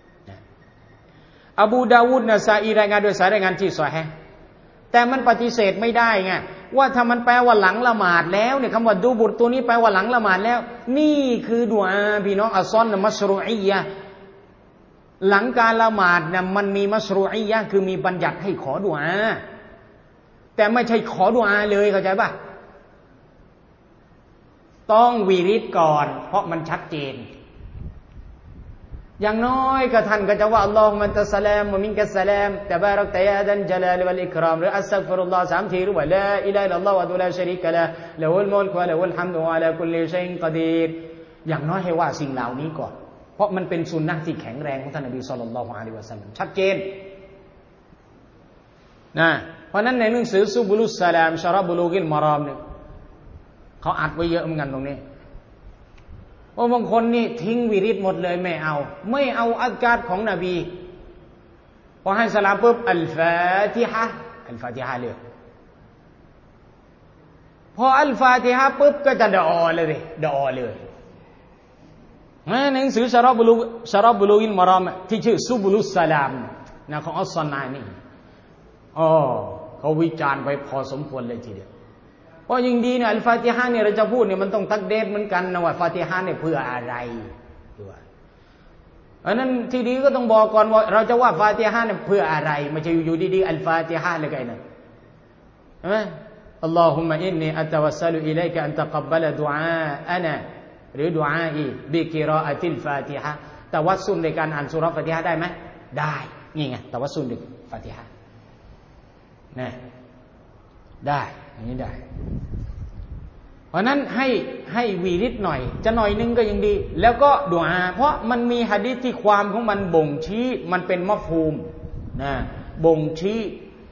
อบูดาวูดนะซาอีรายงานโดยสายรายงานที่ซอฮีฮ์แต่มันปฏิเสธไม่ได้ไงว่าถ้ามันแปลว่าหลังละหมาดแล้วเนี่ยคำว่าดูบุตรตัวนี้แปลว่าหลังละหมาดแล้วนี่คือดุอาพี่น้องอัศอนมัชรูอียะห์หลังการละหมาดเนี่ยมันมีมัชรูอียะห์คือมีบัญญัติให้ขอดุอาแต่ไม่ใช่ขอดุอาเลยเข้าใจป่ะต้องวิริดก่อนเพราะมันชัดเจนอย่างน้อยก็ท่านก็จะว่าอัลลอฮุมะอันตัสสลามวะมินกัสสลามตะบารักตะยาดัลญะลาลิวัลอิกรามหรืออัสตัฆฟิรุลลอฮ์สามทีหรือว่าลาอิลาฮะอิลลัลลอฮ์วะดุลาชะรีกะละห์ละหุลมุลกวะละหุลฮัมดุวะอะลาคุลลิชัยอินกอดีรอย่างน้อยให้ว่าสิ่งเหล่านี้ก่อนเพราะมันเป็นสุนนะห์ที่แข็งแรงของท่านนบีศ็อลลัลลอฮุอะลัยฮิวะซัลลัมชัดเจนนะเพราะนั้นในหนังสือซุบุลุสสลามชะเราะห์บุลูกิลมารอมเนี่ยเขาอัดไว้เยอะเหมือนกันตรงนี้ว่าบางคนนี่ทิ้งวิริดหมดเลยไม่เอาไม่เอาอัซการของนบีพอให้สลามปุ๊บอัลฟาติฮะอัลฟาติฮะเลยพออัลฟาติฮะปุ๊บก็จะดอเลยดอเลยในหนังสือชะเราะห์บุลูชะเราะห์บุลูกิลมารอมที่ชื่อซุบุลุสสลามนะของอัศซอนานีอ๋อเขาวิจารณ์ไปพอสมควรเลยทีเดียวเพราะยิ่งดีเนี่ยอัลฟาติฮะเนี่ยเราจะพูดเนี่ยมันต้องตักเดทเหมือนกันนะว่าฟาติฮะเนี่ยเพื่ออะไรด้วยอันนั้นทีดีก็ต้องบอกก่อนว่าเราจะว่าฟาติฮะเนี่ยเพื่ออะไรไม่ใช่อยู่ดีๆอัลฟาติฮะเลยไงนะใช่ไหมอัลลอฮุมะอินนีอัตวัสซัลุอิลัยกะอันตะกับบะละดุอาอะนะหรือดุอาอีบิกิรออะติลฟาติฮะตะวัสซุลในการอ่านซูเราะห์ฟาติฮะได้ไหมได้นี่ไงตะวัสซุลในฟาติฮะนะได้อย่างนี้ได้เพราะนั้นให้ให้วีริดหน่อยจะหน่อยนึงก็ยังดีแล้วก็ดุอาเพราะมันมีหะดีษที่ความของมันบ่งชี้มันเป็นมะฟูมนะบ่งชี้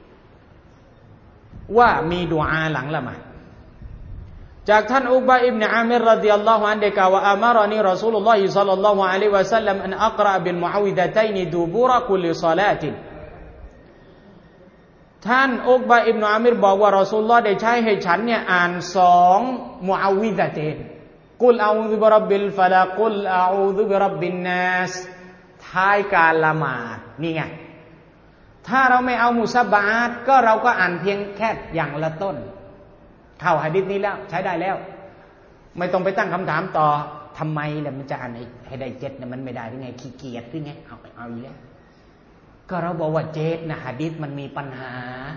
ว่ามีดุอาหลังละหมาดจากท่านอุบะอิบนุอามิรรอฎิยัลลอฮุอันฮุได้กล่าวว่าอามารอนีรอซูลุลลอฮิศ็อลลัลลอฮุอะลัยฮิวะซัลลัมอันอักเราะบิลมุอวิดะตัยนดูบุรกุลิศอลาตินท่านอุกบะอิบนุอามิรบอกว่ารอซูลุลลอฮ์ได้ใช้ให้ฉันเนี่ยอ่านสองมุอวิซะตัยนกุลอาอูซุบิร็อบบิลฟะลากุลอาอูซุบิร็อบบินนัสท้ายการละหมาดนี่ไงถ้าเราไม่เอามุซับบะอาตก็เราก็อ่านเพียงแค่อย่างละต้นเข้าหะดีษนี้แล้วใช้ได้แล้วไม่ต้องไปตั้งคำถามต่อทำไมล่ะมันจะอ่านให้ได้เจ็ดเนี่ยมันไม่ได้หรือไงขี้เกียจหรือไงเอาเอาอีกแล้วก็เราบอกว่าเจ็ดนะหะดีษมันมีปัญหา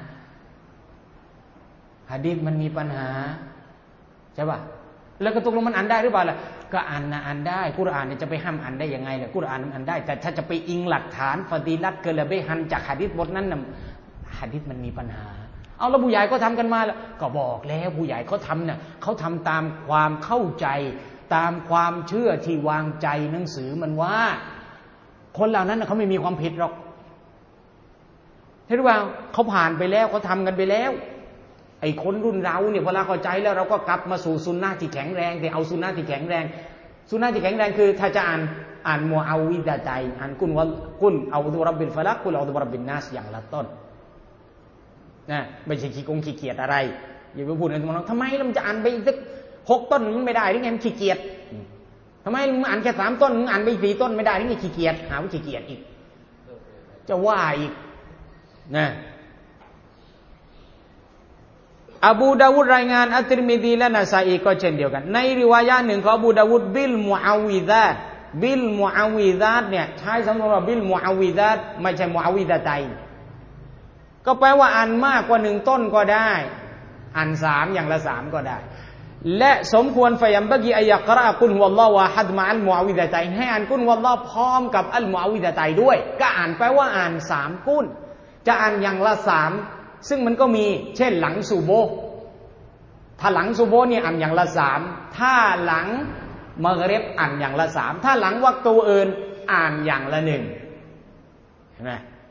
หะดีษมันมีปัญหาใช่ป่ะแล้วก็ตกลงมันอ่านได้หรือเปล่าล่ะก็อ่านนะอ่านได้กุรอานเนี่ยจะไปห้ามอ่านได้ยังไงล่ะกุรอานมันอ่านได้แต่ถ้าจะไปอิงหลักฐานฟะดีลัตเกละเบฮันจากหะดีษบทนั้นน่ะหะดีษมันมีปัญหาเอาแล้วผู้ใหญ่ก็ทำกันมาแล้วก็บอกแล้วผู้ใหญ่เขาทำเนี่ยเขาทำตามความเข้าใจตามความเชื่อที่วางใจหนังสือมันว่าคนเหล่านั้นเขาไม่มีความผิดหรอกเห็นหรือเปล่าเขาผ่านไปแล้วเขาทำกันไปแล้วไอ้คนรุ่นเราเนี่ยพอเราเข้าใจแล้วเราก็กลับมาสู่ซุนนะห์ที่แข็งแรงแต่เอาซุนนะห์ที่แข็งแรงซุนนะห์ที่แข็งแรงคือถ้าจะอ่านอ่านมุอวิซะตัยนอ่านกุลวะกุลเอาดุร็อบบิลฟะลักกุลเอาดุร็อบบินนัสอย่างละต้นนะไม่ใช่ขี้กงขี้เกียจอะไรอย่าไปพูดในตรงนั้นทำไมเราจะอ่านไปอีกสักหกต้นมันไม่ได้หรือไงมันขี้เกียจทำไมมึงอ่านแค่สามต้นมึงอ่านไปสี่ต้นไม่ได้หรือไงขี้เกียจหาว่าขี้เกียจอีกจะว่าอีกนะอบูดาวุดรายงานอัตริมิดีและนาซาอีก็เช่นเดียวกันในริวายะห์หนึ่งของอบูดาวุดบิลมุอวิซาตบิลมุอวิซาตเนี่ยใช้สำนวนว่าบิลมุอวิซาตไม่ใช่มุอวิซะตัยนก็แปลว่าอ่านมากกว่าหนึ่งต้นก็ได้อ่านสามอย่างละสามก็ได้และสมควรฟะยัมบะกีอัยยะกรอกุลฮุวัลลอฮุอะฮัดมะอัลมุอวิซะตัยนให้อ่านกุลฮุวัลลอฮ์พร้อมกับอัลมุอวิซะตัยนด้วยก็อ่านแปลว่าอ่านสามกุลจะอ่านอย่างละสามซึ่งมันก็มีเช่นหลังซุโบฮ์ถ้าหลังซุโบฮ์เนี่ยอ่านอย่างละสามถ้าหลังมักริบอ่านอย่างละสามถ้าหลังวักตูอื่นอ่านอย่างละหนึ่งเห็นไหม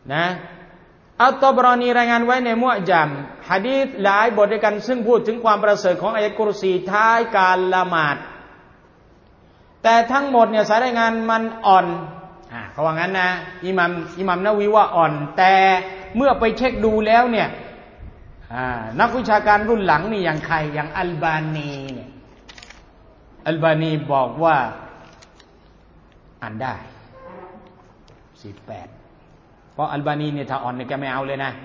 นะอัตตบรอนีรายงานไว้ในมุอ์ญัมหะดีษหลายบทด้วยกันซึ่งพูดถึงความประเสริฐของอายะห์กุรซีท้ายการละหมาดแต่ทั้งหมดเนี่ยสายรายงานมันอ่อนอ่าเขาว่างั้นนะอิหมัมอิหมัมนะวีว่าอ่อนแต่เมื่อไปเช็คดูแล้วเนี่ยนักวิชาการรุ่นหลังนี่อย่างใครอย่างอัลบานีเนี่ยอัลบานีบอกว่าอ่านได้สิบแปดเพราะอัลบานีเนี่ยถ้าอ่อนเนี่ยแกไม่เอาเลยนะ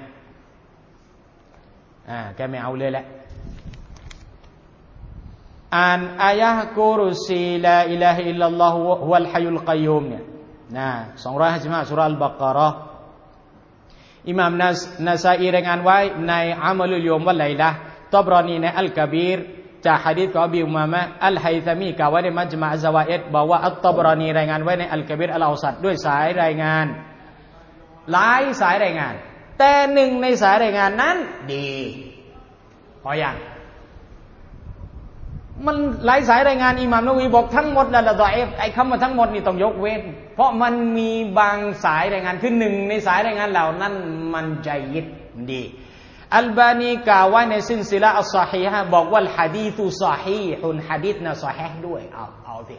อ่าแกไม่เอาเลยแหละอ่านอายะห์กุรซีลาอิลาฮะอิลลัลลอฮุฮุวัลฮัยยุลกัยยูมเนี่ยนะสองร้อยห้าสิบห้าซูเราะห์อัลบะเกาะเราะห์อิหม่ามนาซาอีรายงานไว้ในอามัลุลยอมวัลไลละห์ตอบรอนีในอัลกะบีรจากหะดีษของอบีอุมามะห์อัลไฮซะมีกล่าวไว้ในมัจมะอัซซะวาอิดบอกว่าอัตตอบรอนีรายงานไว้ในอัลกะบีรอัลเอาซัดด้วยสายรายงานหลายสายรายงานแต่หนึ่งในสายรายงานนั้นดีพออย่างมันหลายสายรายงานอิหม่ามนะวีบอกทั้งหมดละละดออีฟไอ้คำว่าทั้งหมดนี่ต้องยกเว้นเพราะมันมีบางสายรายงานคือหนึ่งในสายรายงานเหล่านั้นมันใจยิดดีอัลบานีกล่าวไว้ในซิลซิละฮ์อัศฮีฮะบอกว่าหะดีษซอฮีฮุนหะดีษน่ะซอฮีฮ์ด้วยเอาเอาสิ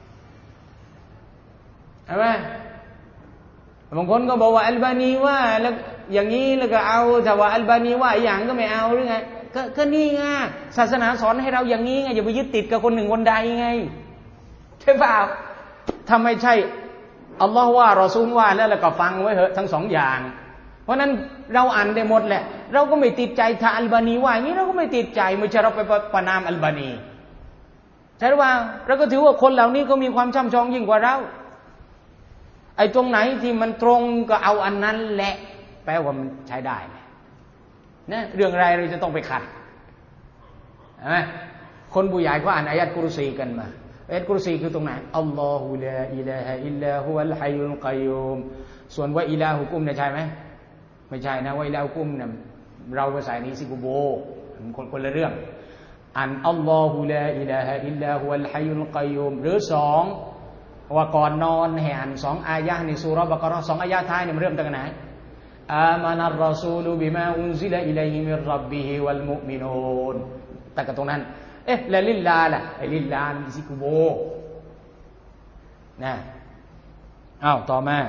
ใช่ไหมบางคนก็บอกว่าอัลบานีว่าแล้วอย่างนี้แล้วก็เอาแต่ว่าอัลบานีว่าอย่างก็ไม่เอาหรือไงก็ก็นี่ไงศาสนาสอนให้เราอย่างนี้ไงอย่าไปยึดติดกับคนหนึ่งคนใดไงใช่เปล่าถ้าไม่ใช่อัลลอฮ์ว่ารอซูลว่าแล้วเราก็ฟังไว้เถอะทั้งสองอย่างเพราะนั้นเราอ่านได้หมดแหละเราก็ไม่ติดใจถ้าอัลบานีว่าอย่างนี้เราก็ไม่ติดใจไม่ใช่เราไปประนามอัลบานีใช่หรือเปล่าเราก็ถือว่าคนเหล่านี้ก็มีความช่ำชองยิ่งกว่าเราไอ้ตรงไหนที่มันตรงก็เอาอันนั้นแหละแปลว่ามันใช้ได้นะเรื่องอะไรเราจะต้องไปขัดใช่ไหมคนผู้ใหญ่เขาอ่านอายะห์กุรซีกันมาอายะห์กุรซีคือตรงไหนอัลลอฮุลาอิลาฮะอิลลาฮุวัลฮัยยุลกัยยูมส่วนว่าอิลาฮุกุมเนี่ยใช่ไหมไม่ใช่นะว่าอิลาฮุกุมเนี่ยเราภาษานี้ซิกุโบคนคนละเรื่องอ่านอัลลอฮุลาอิลาฮะอิลลาฮุวัลฮัยยุลกัยยูมหรือสองว่าก่อนนอนให้อ่านสองอายะห์ในซูเราะห์บะเกาะเราะห์สองอายะห์ท้ายเนี่ยมันเริ่มตั้งแต่ไหนอามานัรรอซูลบิมาอุนซิลอิลัยฮิมิรร็อบบิฮิวัลมุมินูนแต่ก็ตรงนั้นเอ๊ะละลิลลาล่ะไอ้ลิลลามีซิกุโบนะอ้าวต่อมา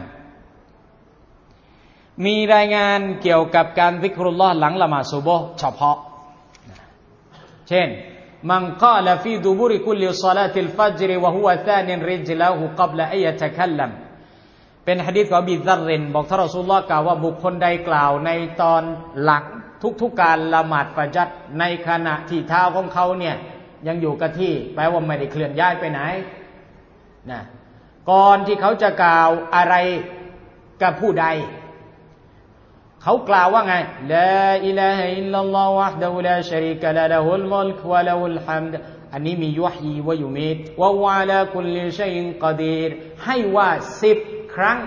มีรายงานเกี่ยวกับการซิกรุลลอฮ์หลังละหมาดซุบฮ์เฉพาะเช่นมันกาลฟีดุบุริคุลิศอลาติลฟัจรวะฮุวะซานินริจลาฮุกับละอัยยะตะคัลลัมเป็นหะดีษของอบีซัรรินบอกท่านรอซูลุลลอฮ์กล่าวว่าบุคคลใดกล่าวในตอนหลังทุกๆการละหมาดฟัจรในขณะที่เท้าของเขาเนี่ยยังอยู่กับที่แปลว่าไม่ได้เคลื่อนย้ายไปไหนนะก่อนที่เขาจะกล่าวอะไรกับผู้ใดเขากล่าวว่าไงลาอิลาฮะอิลลัลลอฮุวะห์ดะฮูลาชะรีกะละละฮุลมุลกวะละฮุลฮัมดอันนี้มีวะฮีวะยุมีตวะฮุวะอะลาคุลลิชัยอินกอดีรให้ว่าสิบครั้ง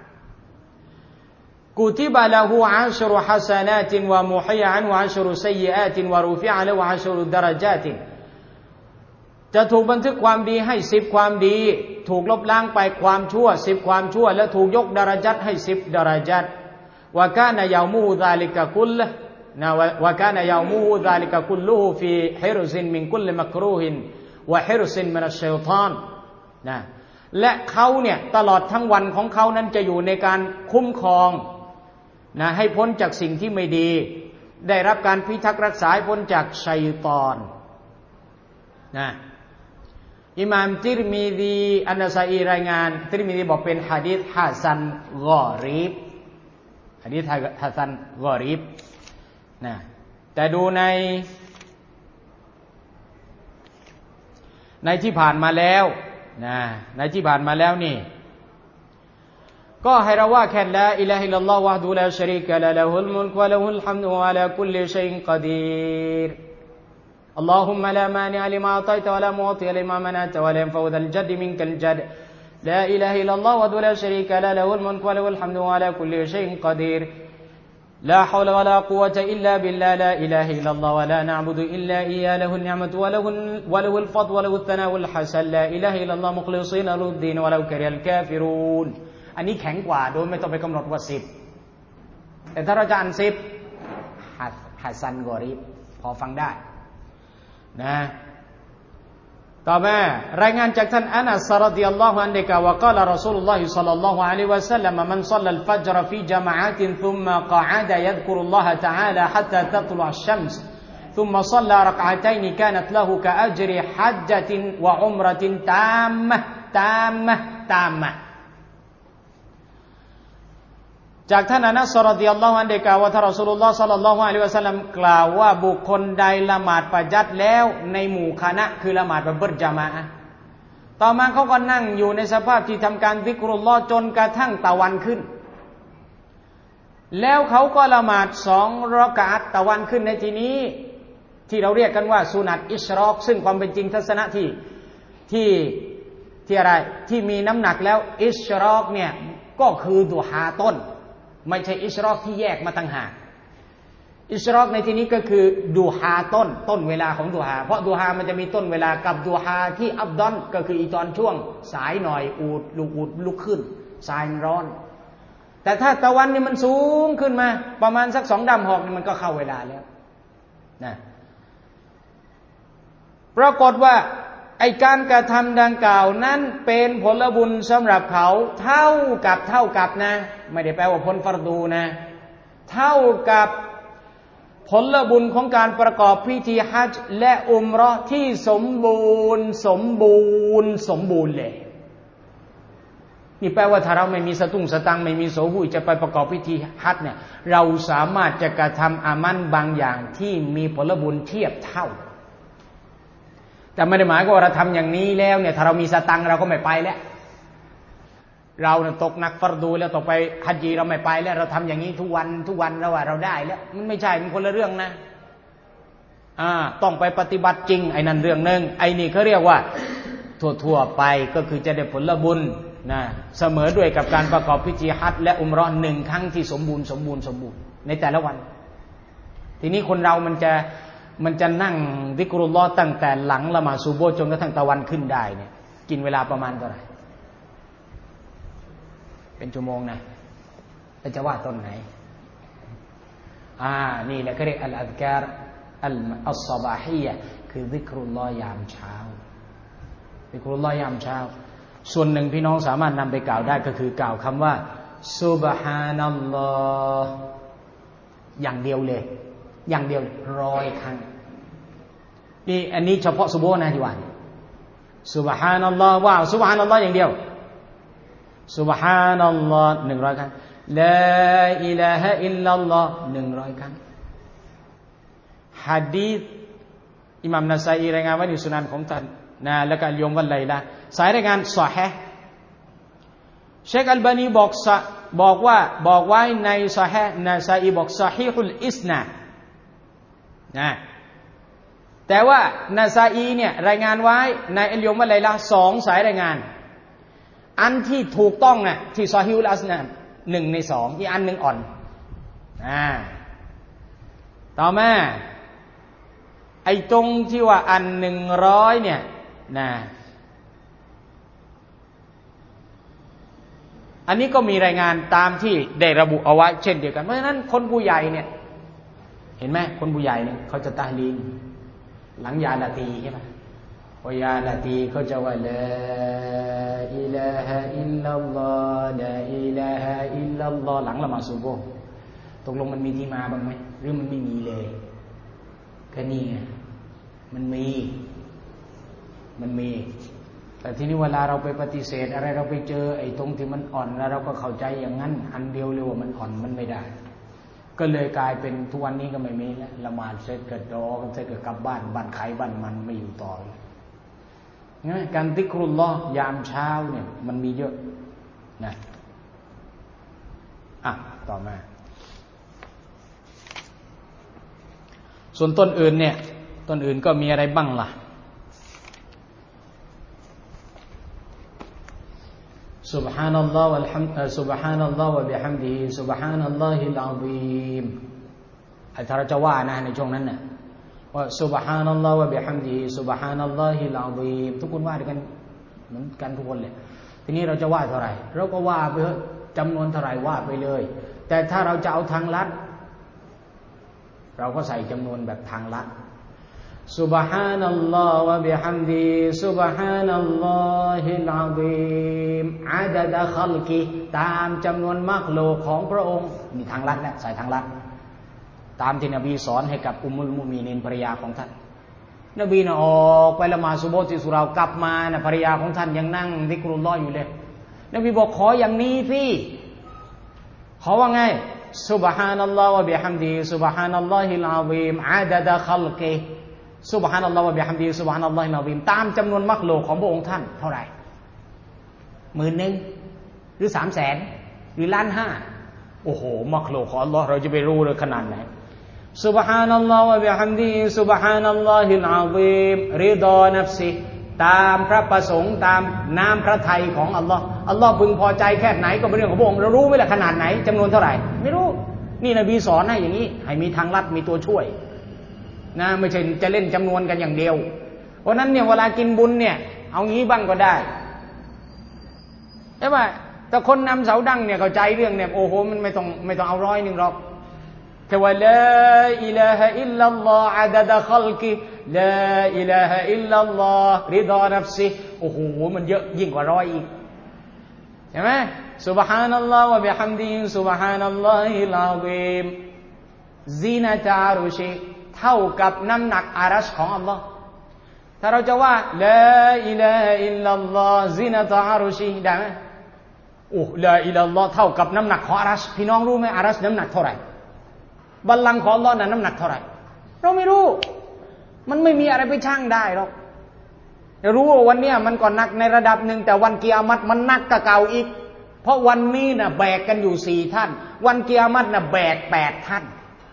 กุติบะละฮูอัชรุฮะซานาตินวะมุฮิยะอันวะอัชรุซัยยิอาตินวะรุฟิอะละวะอัชรุดะเราะญาตินจะถูกบันทึกความดีให้สิบความดีถูกลบล้างไปความชั่วสิบความชั่วและถูกยกดะเราะญัตให้สิบดะเราะญัตวะกานะยอมุซาลิกะกุลนะวะกานะยอมุซาลิกะกุลลุฮุฟีฮิรซินมินกุลมักรูฮินวะฮิรซินมินัชชัยฏอนนะและเขาเนี่ยตลอดทั้งวันของเขานั้นจะอยู่ในการคุ้มครองนะให้พ้นจากสิ่งที่ไม่ดีได้รับการพิทักษ์รักษาให้พ้นจากชัยฏอนนะอิหม่ามติรมิซีอันนะซาอีรายงานติรมิซีบอกเป็นหะดีษฮะซันกอรีบหะดีษฮะซันกอรีบนะแต่ดูในในที่ผ่านมาแล้วนะในที่ผ่านมาแล้วนี่ก็ให้เราว่าแค่ละอิลาฮะอิลลัลลอฮุวะห์ดุลาชะรีกะละละฮุลมุลกวะละฮุลฮัมดุวะอะลาคุลลิชัยอินกอดีรอัลลอฮุมมะลามานิอะลิมาอะฏอยตะวะลามุอฏิลิมามะนะตะวะลายันฟะอุซัลจัดมินกัลจัดลาอิลาฮะอิลลัลลอฮุวะห์ดุลาชะรีกะละละฮุลมุลกวะละฮุลฮัมดุวะอะลาคุลลิชัยอินกอดีรلا حول ولا قوة إلا بالله لا إله إلا الله ولا نعبد إلا إياه له النعمة وله وله الفضل وله الثناء الحسن لا إله إلا الله مخلصين له الدين ولو كره الكافرون อันนี้แข็งกว่าโดยไม่ต้องไปกำหนดว่าสิบแต่ถ้าเราจะอ่านสิบฮัสซันกอรีบพอฟังได้นะต่อมารายงานจากท่านอานัสรฎิยัลลอฮุอันฮุกล่าวว่า قال رسول الله صلى الله عليه وسلم من صلى الفجر في جماعة ثم قعد يذكر الله تعالى حتى تطلع الشمس ثم صلى ركعتين كانت له كأجر حجة وعمرة تامة تامة تامة จากท่านอานัสรฎิยัลลอฮุอันฮุกล่าวว่าท่านรอซูลุลลอฮ์ศ็อลลัลลอฮุอะลัยฮิวะซัลลัมกล่าวว่าบุคคลใดละหมาดฟะญัรแล้วในหมู่คณะคือละหมาดแบบเบิดญะมาอะห์ต่อมาเขาก็นั่งอยู่ในสภาพที่ทำการซิกรุลลอฮ์จนกระทั่งตะวันขึ้นแล้วเขาก็ละหมาดสองรอกะอะห์ตะวันขึ้นในที่นี้ที่เราเรียกกันว่าสุนัตอิชรอกซึ่งความเป็นจริงทัศนะที่ที่ที่อะไรที่มีน้ำหนักแล้วอิชรอกเนี่ยก็คือดุฮาต้นไม่ใช่อิชรอกที่แยกมาต่างหากอิชรอกในที่นี้ก็คือดูฮาต้นต้นเวลาของดูฮาเพราะดูฮามันจะมีต้นเวลากับดูฮาที่อับดอนก็คืออีตอนช่วงสายหน่อยอูดลูกอูดลุกขึ้นสายร้อนแต่ถ้าตะวันนี่มันสูงขึ้นมาประมาณสักสองดำหอกนี่มันก็เข้าเวลาแล้วนะปรากฏว่าไอการกระทำดังกล่าวนั้นเป็นผลบุญสำหรับเขาเท่ากับเท่ากับนะไม่ได้แปลว่าผลฟัรดูนะเท่ากับผลบุญของการประกอบพิธีฮัจญ์และอุมเราะห์ที่สมบูรณ์สมบูรณ์สมบูรณ์เลยนี่แปลว่าถ้าเราไม่มีสตุ้งสตังไม่มีโสหุยจะไปประกอบพิธีฮัจญ์เนี่ยเราสามารถจะกระทำอามันบางอย่างที่มีผลบุญเทียบเท่าแต่ไม่ได้หมายว่าเราทำอย่างนี้แล้วเนี่ยถ้าเรามีสตังเราก็ไม่ไปแล้วเราเนี่ยตกหนักฟัรดูแล้วต่อไปฮัจญีเราไม่ไปแล้วเราทำอย่างนี้ทุกวันทุกวันเราว่าเราได้แล้วมันไม่ใช่มันคนละเรื่องนะอ่าต้องไปปฏิบัติจริงไอ้นั่นเรื่องนึงไอ้นี่เขาเรียกว่าทั่วๆไปก็คือจะได้ผลบุญนะเสมอด้วยกับการประกอบพิธีฮัจญ์และอุมเราะห์หนึ่งครั้งที่สมบูรณ์สมบูรณ์สมบูรณ์ในแต่ละวันทีนี้คนเรามันจะมันจะนั่งซิกรุลลอฮ์ตั้งแต่หลังละหมาดซุบฮ์จนกระทั่งตะวันขึ้นได้เนี่ยกินเวลาประมาณเท่าไหร่เป็นชั่วโมงนะแล้วจะว่าต้นไหนอ่านี่แหละก็เรียกอัลอัซการอัลอัศบาฮียะห์คือซิกรุลลอฮ์ยามเช้าซิกรุลลอฮ์ยามเช้าส่วนหนึ่งพี่น้องสามารถนำไปกล่าวได้ก็คือกล่าวคำว่าซุบฮานัลลอฮ์อย่างเดียวเลยอย่างเดียวร้อยครั้งนี่อันนี้เฉพาะซุบฮ์นะที่ว่าซุบฮานัลลอฮ์ว่าซุบฮานัลลอฮ์อย่างเดียวซุบฮานัลลอฮ์หนึ่งร้อยครั้งลาอิลาฮะอิลลัลลอฮ์หนึ่งร้อยครั้งหะดีษอิหม่ามนะซาอีรายงานไว้ในสุนันของท่านนะแล้วก็อัลยอมวัลไลละสายรายงานซอฮีห์เชคอัลบานีบอกบอกว่าบอกไว้ในซอฮีห์นะซาอีบอกซอฮีฮุลอิสนาดนะแต่ว่านะซาอีเนี่ยรายงานไว้ในอัลยอมวัลไลละสองสายรายงานอันที่ถูกต้องน่ะที่ซอฮีฮุลอิสนาดหนึ่งในสองอีกอันหนึ่งอ่อนอ่าต่อมาไอ้ตรงที่ว่าอันหนึ่งร้อยเนี่ยนะอันนี้ก็มีรายงานตามที่ได้ระบุเอาไว้เช่นเดียวกันเพราะฉะนั้นคนผู้ใหญ่เนี่ยเห็นไหมคนผู้ใหญ่เนี่ยเขาจะตะฮลีลหลังยาละตีใช่ไหมพอยาละตีเขาจะว่าลาอิลาฮะอิลลัลลอฮ์ลาอิลาฮะอิลลัลลอฮ์หลังละหมาดซุบฮ์ตกลงมันมีที่มาบ้างไหมหรือมันไม่มีเลยก็นี่ไงมันมีมันมีแต่ทีนี้เวลาเราไปปฏิเสธอะไรเราไปเจอไอ้ตรงที่มันอ่อนแล้วเราก็เข้าใจอย่างนั้นอันเดียวเลยว่ามันอ่อนมันไม่ได้ก็เลยกลายเป็นทุกวันนี้ก็ไม่มีแล้วละหมาดเสร็จก็ดอกันเสร็จก็กลับบ้านบ้านใครบ้านมันไม่อยู่ต่องั้นการซิกรุลลอฮ์ยามเช้าเนี่ยมันมีเยอะนะอ่ะต่อมาส่วนต้นอื่นเนี่ยต้นอื่นก็มีอะไรบ้างล่ะسبحان الله والحمد سبحان الله وبحمده سبحان الله العظيم ไอ้ถ้าเราจะว่านะในช่วงนั้นน่ะว่า سبحان الله وبحمده سبحان الله العظيم ทุกคนว่าด้วยกันเหมือนกันทุกคนเลยทีนี้เราจะว่าเท่าไหร่เราก็ว่าไปเถอะจำนวนเท่าไหร่ว่าไปเลยแต่ถ้าเราจะเอาทางลัดเราก็ใส่จำนวนแบบทางลัดซุบฮานัลลอฮ์วะบิฮัมดิซุบฮานัลลอฮิลอะซีมอะดะดะคัลกิตามจำนวนมักโลกของพระองค์มีทางลัดแล้วใส่ทางลัดตามที่นบีสอนให้กับอุมมุลมุมินีนภรรยาของท่านนบีน่ะออกไปละหมาดซุบฮ์ที่สุเรากลับมาน่ะภรรยาของท่านยังนั่งซิกรุลลอฮ์อยู่เลยนบีบอกขออย่างนี้สิขอว่าไงซุบฮานัลลอฮ์วะบิฮัมดิซุบฮานัลลอฮิลอะซีมอะดะดะคัลกิซุบฮานัลลอฮ์วะบิฮัมดิซุบฮานัลลอฮิลอะซีมตามจำนวนมักโลกของพระองค์ท่านเท่าไหร่หมื่นหนึ่งหรือสามแสนหรือล้านห้าโอ้โหมักโลกของอัลลอฮ์เราจะไปรู้เลยขนาดไหนซุบฮานัลลอฮ์วะบิฮัมดิซุบฮานัลลอฮิลอะซีมริฎอนัฟซิตามพระประสงค์ตามน้ำพระทัยของอัลลอฮ์อัลลอฮ์พึงพอใจแค่ไหนก็เป็นเรื่องของพระองค์เรารู้ไหมล่ะขนาดไหนจำนวนเท่าไหร่ไม่รู้นี่นบีสอนให้อย่างนี้ให้มีทางลัดมีตัวช่วยนะไม่ใช่จะเล่นจำนวนกันอย่างเดียวเพราะนั้นเนี่ยเวลากินบุญเนี่ยเอางี้บ้างก็ได้ใช่ป่ะแต่คนนำเสาดั้งเนี่ยเข้าใจเรื่องเนี่ยโอ้โหมันไม่ต้องไม่ต้องเอาร้อยหนึ่งหรอกแค่ว่าลาอิลาฮะอิลลัลลอฮ์อะดะดะคัลกิลาอิลาฮะอิลลัลลอฮ์ริฎอนัฟซิโอ้โหมันเยอะยิ่งกว่าร้อยอีกใช่ไหมซุบฮานัลลอฮ์วะบิฮัมดิซุบฮานัลลอฮิลอะซีมซีนะตะอารุชิเท่ากับน้ำหนักอารัชของอัลลอฮ์ถ้าเราจะว่าลาอิลาฮะอิลลัลลอฮ์ซีนะตะอารุชิได้ไหมโอ้ลาอิลลัลลอฮ์เท่ากับน้ำหนักของอารัชพี่น้องรู้ไหมอารัชน้ำหนักเท่าไหร่บัลลังก์ของอัลลอฮ์นั้นน้ำหนักเท่าไหร่เราไม่รู้มันไม่มีอะไรไปชั่งได้หรอกรู้ว่าวันนี้มันก็หนักในระดับหนึ่งแต่วันกิยามัตมันหนักกว่าเก่าอีกเพราะวันนี้น่ะแบกกันอยู่สี่ท่านวันกิยามัตน่ะแบกแปดท่าน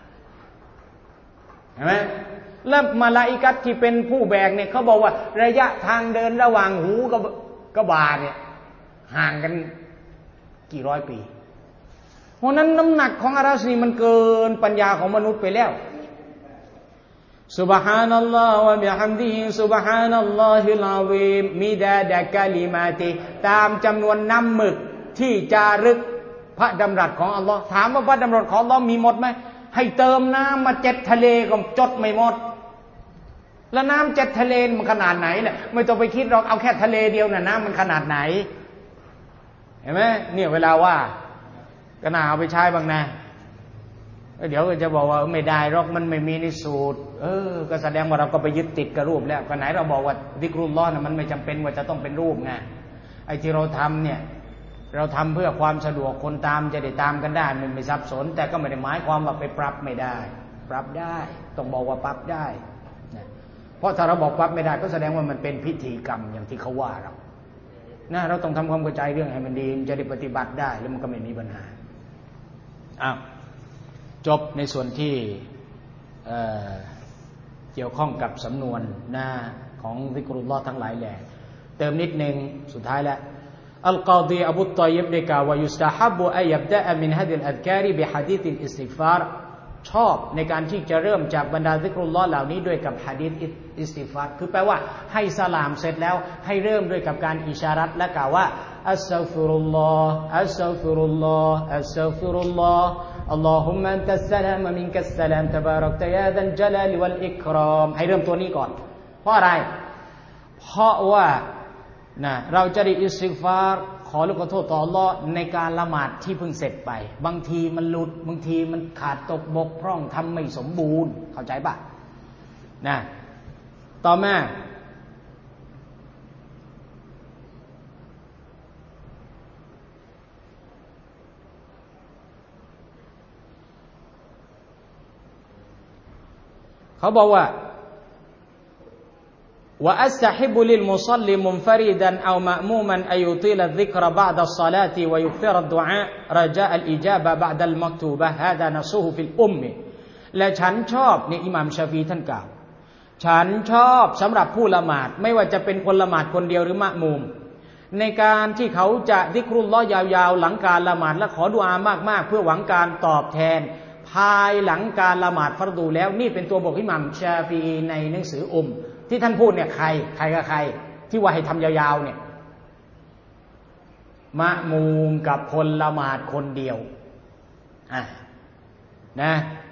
เห็นไหมแล้วมาลาอิกัตที่เป็นผู้แบกเนี่ยเขาบอกว่าระยะทางเดินระหว่างหูกับกับบาเนี่ยห่างกันกี่ร้อยปีเพราะนั้นน้ำหนักของอารัชนี่มันเกินปัญญาของมนุษย์ไปแล้วซุบฮานัลลอฮ์วะบิฮัมดิซุบฮานัลลอฮิลอะซีมมิดาดะกะลิมาติตามจำนวนน้ำหมึกที่จารึกพระดำรัสของอัลลอฮ์ถามว่าพระดำรัสของอัลลอฮ์มีหมดไหมให้เติมน้ำมาเจ็ดทะเลก็จดไม่หมดแล้วน้ำเจ็ดทะเลมันขนาดไหนเนี่ยไม่ต้องไปคิดหรอกเอาแค่ทะเลเดียวน่ะน้ำมันขนาดไหนเห็นไหมเนี่ยเวลาว่าก็น่าเอาไปใช้บ้างนะเดี๋ยวก็จะบอกว่าไม่ได้หรอกมันไม่มีในสูตรเออก็แสดงว่าเราก็ไปยึดติดกับรูปแล้วก็ไหนเราบอกว่าซิกรุลลอฮ์น่ะมันไม่จำเป็นว่าจะต้องเป็นรูปไงไอ้ที่เราทำเนี่ยเราทำเพื่อความสะดวกคนตามจะได้ตามกันได้มันไม่สับสนแต่ก็ไม่ได้หมายความว่าไปปรับไม่ได้ปรับได้ต้องบอกว่าปรับได้เพราะถ้าเราบอกปรับไม่ได้ก็แสดงว่ามันเป็นพิธีกรรมอย่างที่เขาว่าเรานะเราต้องทำความเข้าใจเรื่องให้มันดีจะได้ปฏิบัติได้แล้วมันก็ไม่มีปัญหาอ้าวจบในส่วนที่เอ่อเกี่ยวข้องกับสำนวนหน้าของซิกรุลลอฮ์ทั้งหลายแหล่เติมนิดนึงสุดท้ายแล้วอัลกอฎีอบูฏอยยิบได้กล่าวว่ายุสตะฮับอัยยับดะมินฮะดิลอัซการิบิฮะดีษอิสติฆฟารชอบในการที่จะเริ่มจากบรรดาซิกรุลลอฮ์เหล่านี้ด้วยกับหะดีษอิสติฆฟารคือแปลว่าให้สลามเสร็จแล้วให้เริ่มด้วยกับการอิชารัตและกล่าวว่าอัสตัฆฟิรุลลอฮ์อัสตัฆฟิรุลลอฮ์อัสตัฆฟิรุลลอฮ์อัลลอฮุมมะอันตัสสลามวะมินกัสสลามตะบารักตะยาซัลจลาลิวัลอิกรามให้เริ่มตัวนี้ก่อนเพราะอะไรเพราะว่านะเราจะได้อิสติฆฟารขอขอโทษต่ออัลเลาะห์ในการละหมาดที่เพิ่งเสร็จไปบางทีมันหลุดบางทีมันขาดตกบกพร่องทำไม่สมบูรณ์เข้าใจป่ะนะต่อมาเขาบอกว่าوأستحب للمصلي منفردا أو مأموما أن يطيل الذكر بعد الصلاة ويكثر الدعاء رجاء الإجابة بعد المكتوبة هذا نصه في الأم และฉันชอบนี่อิหม่ามชาฟีท่านกล่าวฉันชอบสำหรับผู้ละหมาดไม่ว่าจะเป็นคนละหมาดคนเดียวหรือมะมูมในการที่เขาจะซิกรุลลอฮ์ยาวๆหลังการละหมาดและขอดุอามากๆเพื่อหวังการตอบแทนภายหลังการละหมาดฟัรดูแล้วนี่เป็นตัวบอกอิหม่ามชาฟีอีในหนังสืออุมที่ท่านพูดเนี่ยใครใครกับใครที่ว่าให้ทำยาวๆเนี่ยมะมูมกับคนละหมาดคนเดียวอ่ะนะ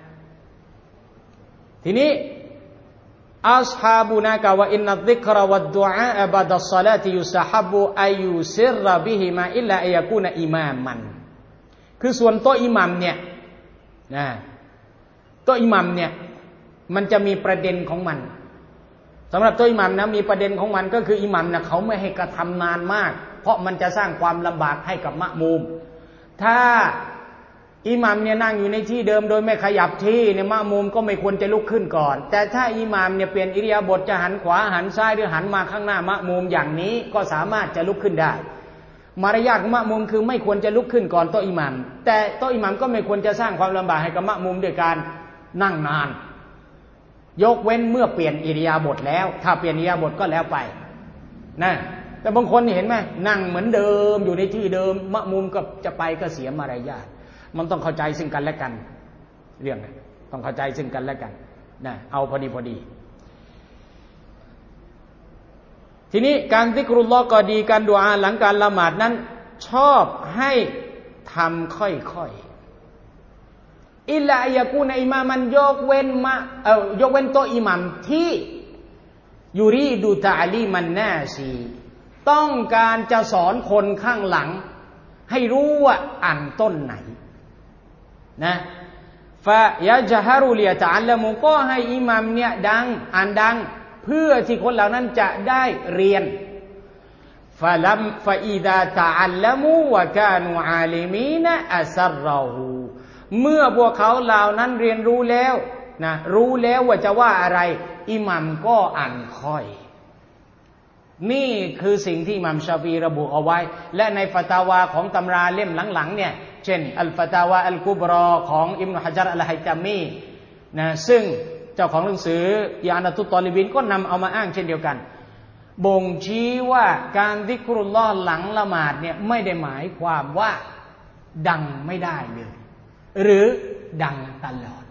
ทีนี้อัศฮาบุนากะวะอินนัดซิกรวัดดุอาอะบะดัสศอลาติยุสฮับอัยยุซิรบิฮิมาอิลลาอัยยะกูนอิมามันคือส่วนโต๊ะอิหมัมเนี่ยนะโต๊ะอิหมัมเนี่ยมันจะมีประเด็นของมันสำหรับโต๊ะอิหมัมนะมีประเด็นของมันก็คืออิหมัมนะเขาไม่ให้กระทำนานมากเพราะมันจะสร้างความลำบากให้กับมะมูมถ้าอิหมัมเนี่ยนั่งอยู่ในที่เดิมโดยไม่ขยับที่เนี่ยมะมูมก็ไม่ควรจะลุกขึ้นก่อนแต่ถ้าอิหมัมเนี่ยเปลี่ยนอิริยาบถจะหันขวาหันซ้ายหรือหันมาข้างหน้ามะมูมอย่างนี้ก็สามารถจะลุกขึ้นได้มารยาทของมะมูมคือไม่ควรจะลุกขึ้นก่อนโต๊ะอิหมัมแต่โต๊ะอิหมัมก็ไม่ควรจะสร้างความลำบากให้กับมะมูมด้วยการนั่งนานยกเว้นเมื่อเปลี่ยนอิริยาบถแล้วถ้าเปลี่ยนอิริยาบถก็แล้วไปนะแต่บางคนเห็นไหมนั่งเหมือนเดิมอยู่ในที่เดิมมะมูมก็จะไปก็เสียมารยาทมันต้องเข้าใจซึ่งกันและกันเรื่องนี้ต้องเข้าใจซึ่งกันและกันนะเอาพอดีพอดีทีนี้การซิกรุลลอฮ์ก็ดีการดุอาหลังการละหมาดนั้นชอบให้ทำค่อยๆอิลลาอัยยะกูนอิมามันยกเว้นมาเอ่อยกเว้นโต๊ะอิหมัมที่ยูรีดูตะอลีมันนาซีต้องการจะสอนคนข้างหลังให้รู้ว่าอ่านต้นไหนนะฟะยะจฮารุลิยะตะอัลละมูก็ให้อิหมัมเนี่ยดังอ่านดังเพื่อที่คนเหล่านั้นจะได้เรียนฟะลัมฟะอิดาตะอัลละมูวะกานูอาลิมีนะอัสรอฮูเมื่อพวกเขาเหล่านั้นเรียนรู้แล้วนะรู้แล้วว่าจะว่าอะไรอิหมัมก็อ่านค่อยนี่คือสิ่งที่อิหมัมชาฟีระบุเอาไว้และในฟะตาวาของตำราเล่มหลังๆเนี่ยเช่นอัลฟะตาวาอัลกุบรอของอิบนุฮะญัรอัลไฮตามีนะซึ่งเจ้าของหนังสือยานะตุตตอลิบินก็นำเอามาอ้างเช่นเดียวกันบ่งชี้ว่าการซิกรุลลอฮ์หลังละหมาดเนี่ยไม่ได้หมายความว่าดังไม่ได้เลยหรือดังตลอด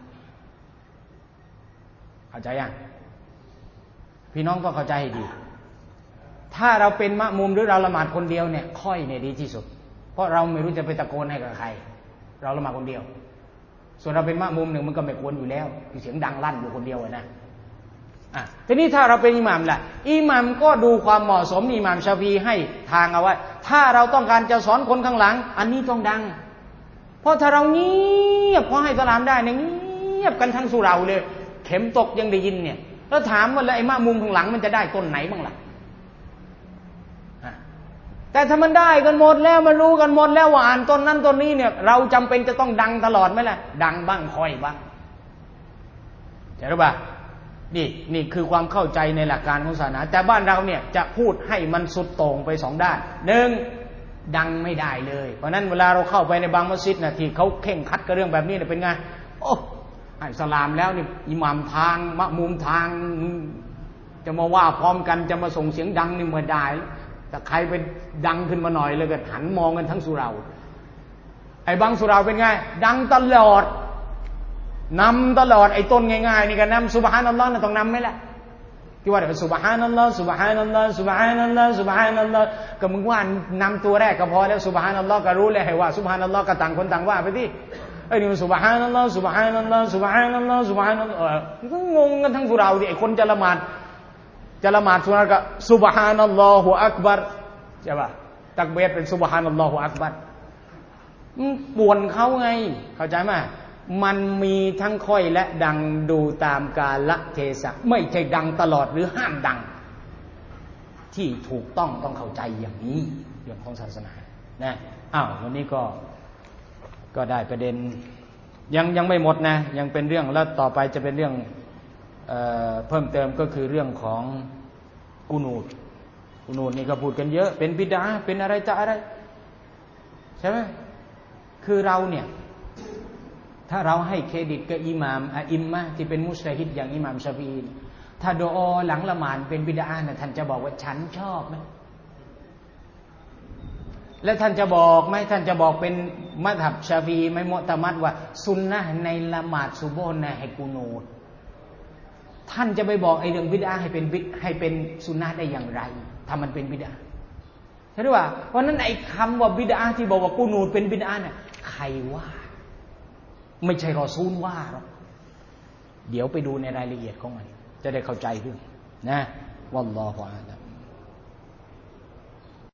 เข้าใจยังพี่น้องก็เข้าใจให้ดีถ้าเราเป็นมะมุมหรือเราละหมาดคนเดียวเนี่ยค่อยเนี่ยดีที่สุดเพราะเราไม่รู้จะไปตะโกนให้กับใครเราละหมาดคนเดียวส่วนเราเป็นมะมุมหนึ่งมันก็ไม่ควรอยู่แล้วเสียงดังลั่นอยู่คนเดียวนะอ่ะทีนี้ถ้าเราเป็นอิหมัมล่ะอิหมัมก็ดูความเหมาะสมอิหมัมชาฟีให้ทางเอาไว้ถ้าเราต้องการจะสอนคนข้างหลังอันนี้ต้องดังเพราะถ้าเราเงียบพอให้สลามได้เนี่ยเงียบกันทั้งสุเราเลยเข็มตกยังได้ยินเนี่ยแล้วถามว่าแล้วไอ้มะมุมข้างหลังมันจะได้ต้นไหนบ้างล่ะแต่ถ้ามันได้กันหมดแล้วมันรู้กันหมดแล้วว่าอ่านต้นนั้นต้นนี้เนี่ยเราจำเป็นจะต้องดังตลอดไหมล่ะดังบ้างค่อยบ้างใช่หรือเปล่านี่นี่คือความเข้าใจในหลักการของศาสนาแต่บ้านเราเนี่ยจะพูดให้มันสุดโต่งไปสองด้านหนึ่งดังไม่ได้เลยเพราะนั้นเวลาเราเข้าไปในบางมัสยิดนะที่เขาเข่งคัดกับเรื่องแบบนี้เนี่ยเป็นไงโอ้ให้สลามแล้วนี่อิหม่ามทางมะมุมทางจะมาว่าพร้อมกันจะมาส่งเสียงดังนี่เมื่อได้แต่ใครเป็นดังขึ้นมาหน่อยเลยก็หันมองกันทั้งสุเราไอ้บางสุเราเป็นไงดังตลอดนำตลอดไอ้ต้นง่ายๆนี่ก็นำซุบฮานัลลอฮ์น่ะต้องนำไหมล่ะที่ว่าเป็นซุบฮานัลลอฮ์ซุบฮานัลลอฮ์ซุบฮานัลลอฮ์ซุบฮานัลลอฮ์ก็มึงว่านำตัวแรกก็พอแล้วซุบฮานัลลอฮ์ก็รู้แล้วให้ว่าซุบฮานัลลอฮ์ก็ต่างคนต่างว่าไปที่ไอ้นี่มันซุบฮานัลลอฮ์ซุบฮานัลลอฮ์ซุบฮานัลลอฮ์ซุบฮานัลลอฮ์ก็งงกันทั้งสุเราดิไอ้คนจะละหมาดจะละหมาดสุนัตก็ซุบฮานัลลอฮุอักบัรใช่ป่ะตักเบียรเป็นซุบฮานัลลอฮุอักบัรป่วนเขาไงเข้าใจไหมมันมีทั้งค่อยและดังดูตามกาลเทศะไม่ใช่ดังตลอดหรือห้ามดังที่ถูกต้องต้องเข้าใจอย่างนี้เรื่องของศาสนานะอ้าววันนี้ก็ก็ได้ประเด็นยังยังไม่หมดนะยังเป็นเรื่องแล้วต่อไปจะเป็นเรื่องเอ่อเพิ่มเติมก็คือเรื่องของกุนูตกุนูตนี่ก็พูดกันเยอะเป็นบิดอะห์เป็นอะไรจะอะไรใช่ไหมคือเราเนี่ยถ้าเราให้เครดิตกับอิหม่ามอะอิมมะที่เป็นมุจตะฮิดอย่างอิหม่ามชาฟีอีถ้าดุอาหลังละหมาดเป็นบิดอะห์นะท่านจะบอกว่าฉันชอบไหมและท่านจะบอกไหมท่านจะบอกเป็นมัซฮับชาฟีอีไหมมุอ์ตะมัดว่าซุนนะห์ในละหมาดซุบฮ์นะให้กุนูตท่านจะไปบอกไอ้เรื่องบิดอะห์ให้เป็นบิดให้เป็นซุนนะห์ได้อย่างไรถ้ามันเป็นบิดอะห์ใช่หรือเปล่าเพราะนั้นไอ้คำว่าบิดอะห์ที่บอกว่ากุนูตเป็นบิดอะห์น่ะใครว่าไม่ใช่รอซูลว่าหรอกเดี๋ยวไปดูในรายละเอียดของมันจะได้เข้าใจขึ้นนะวัลลอฮุอาลัม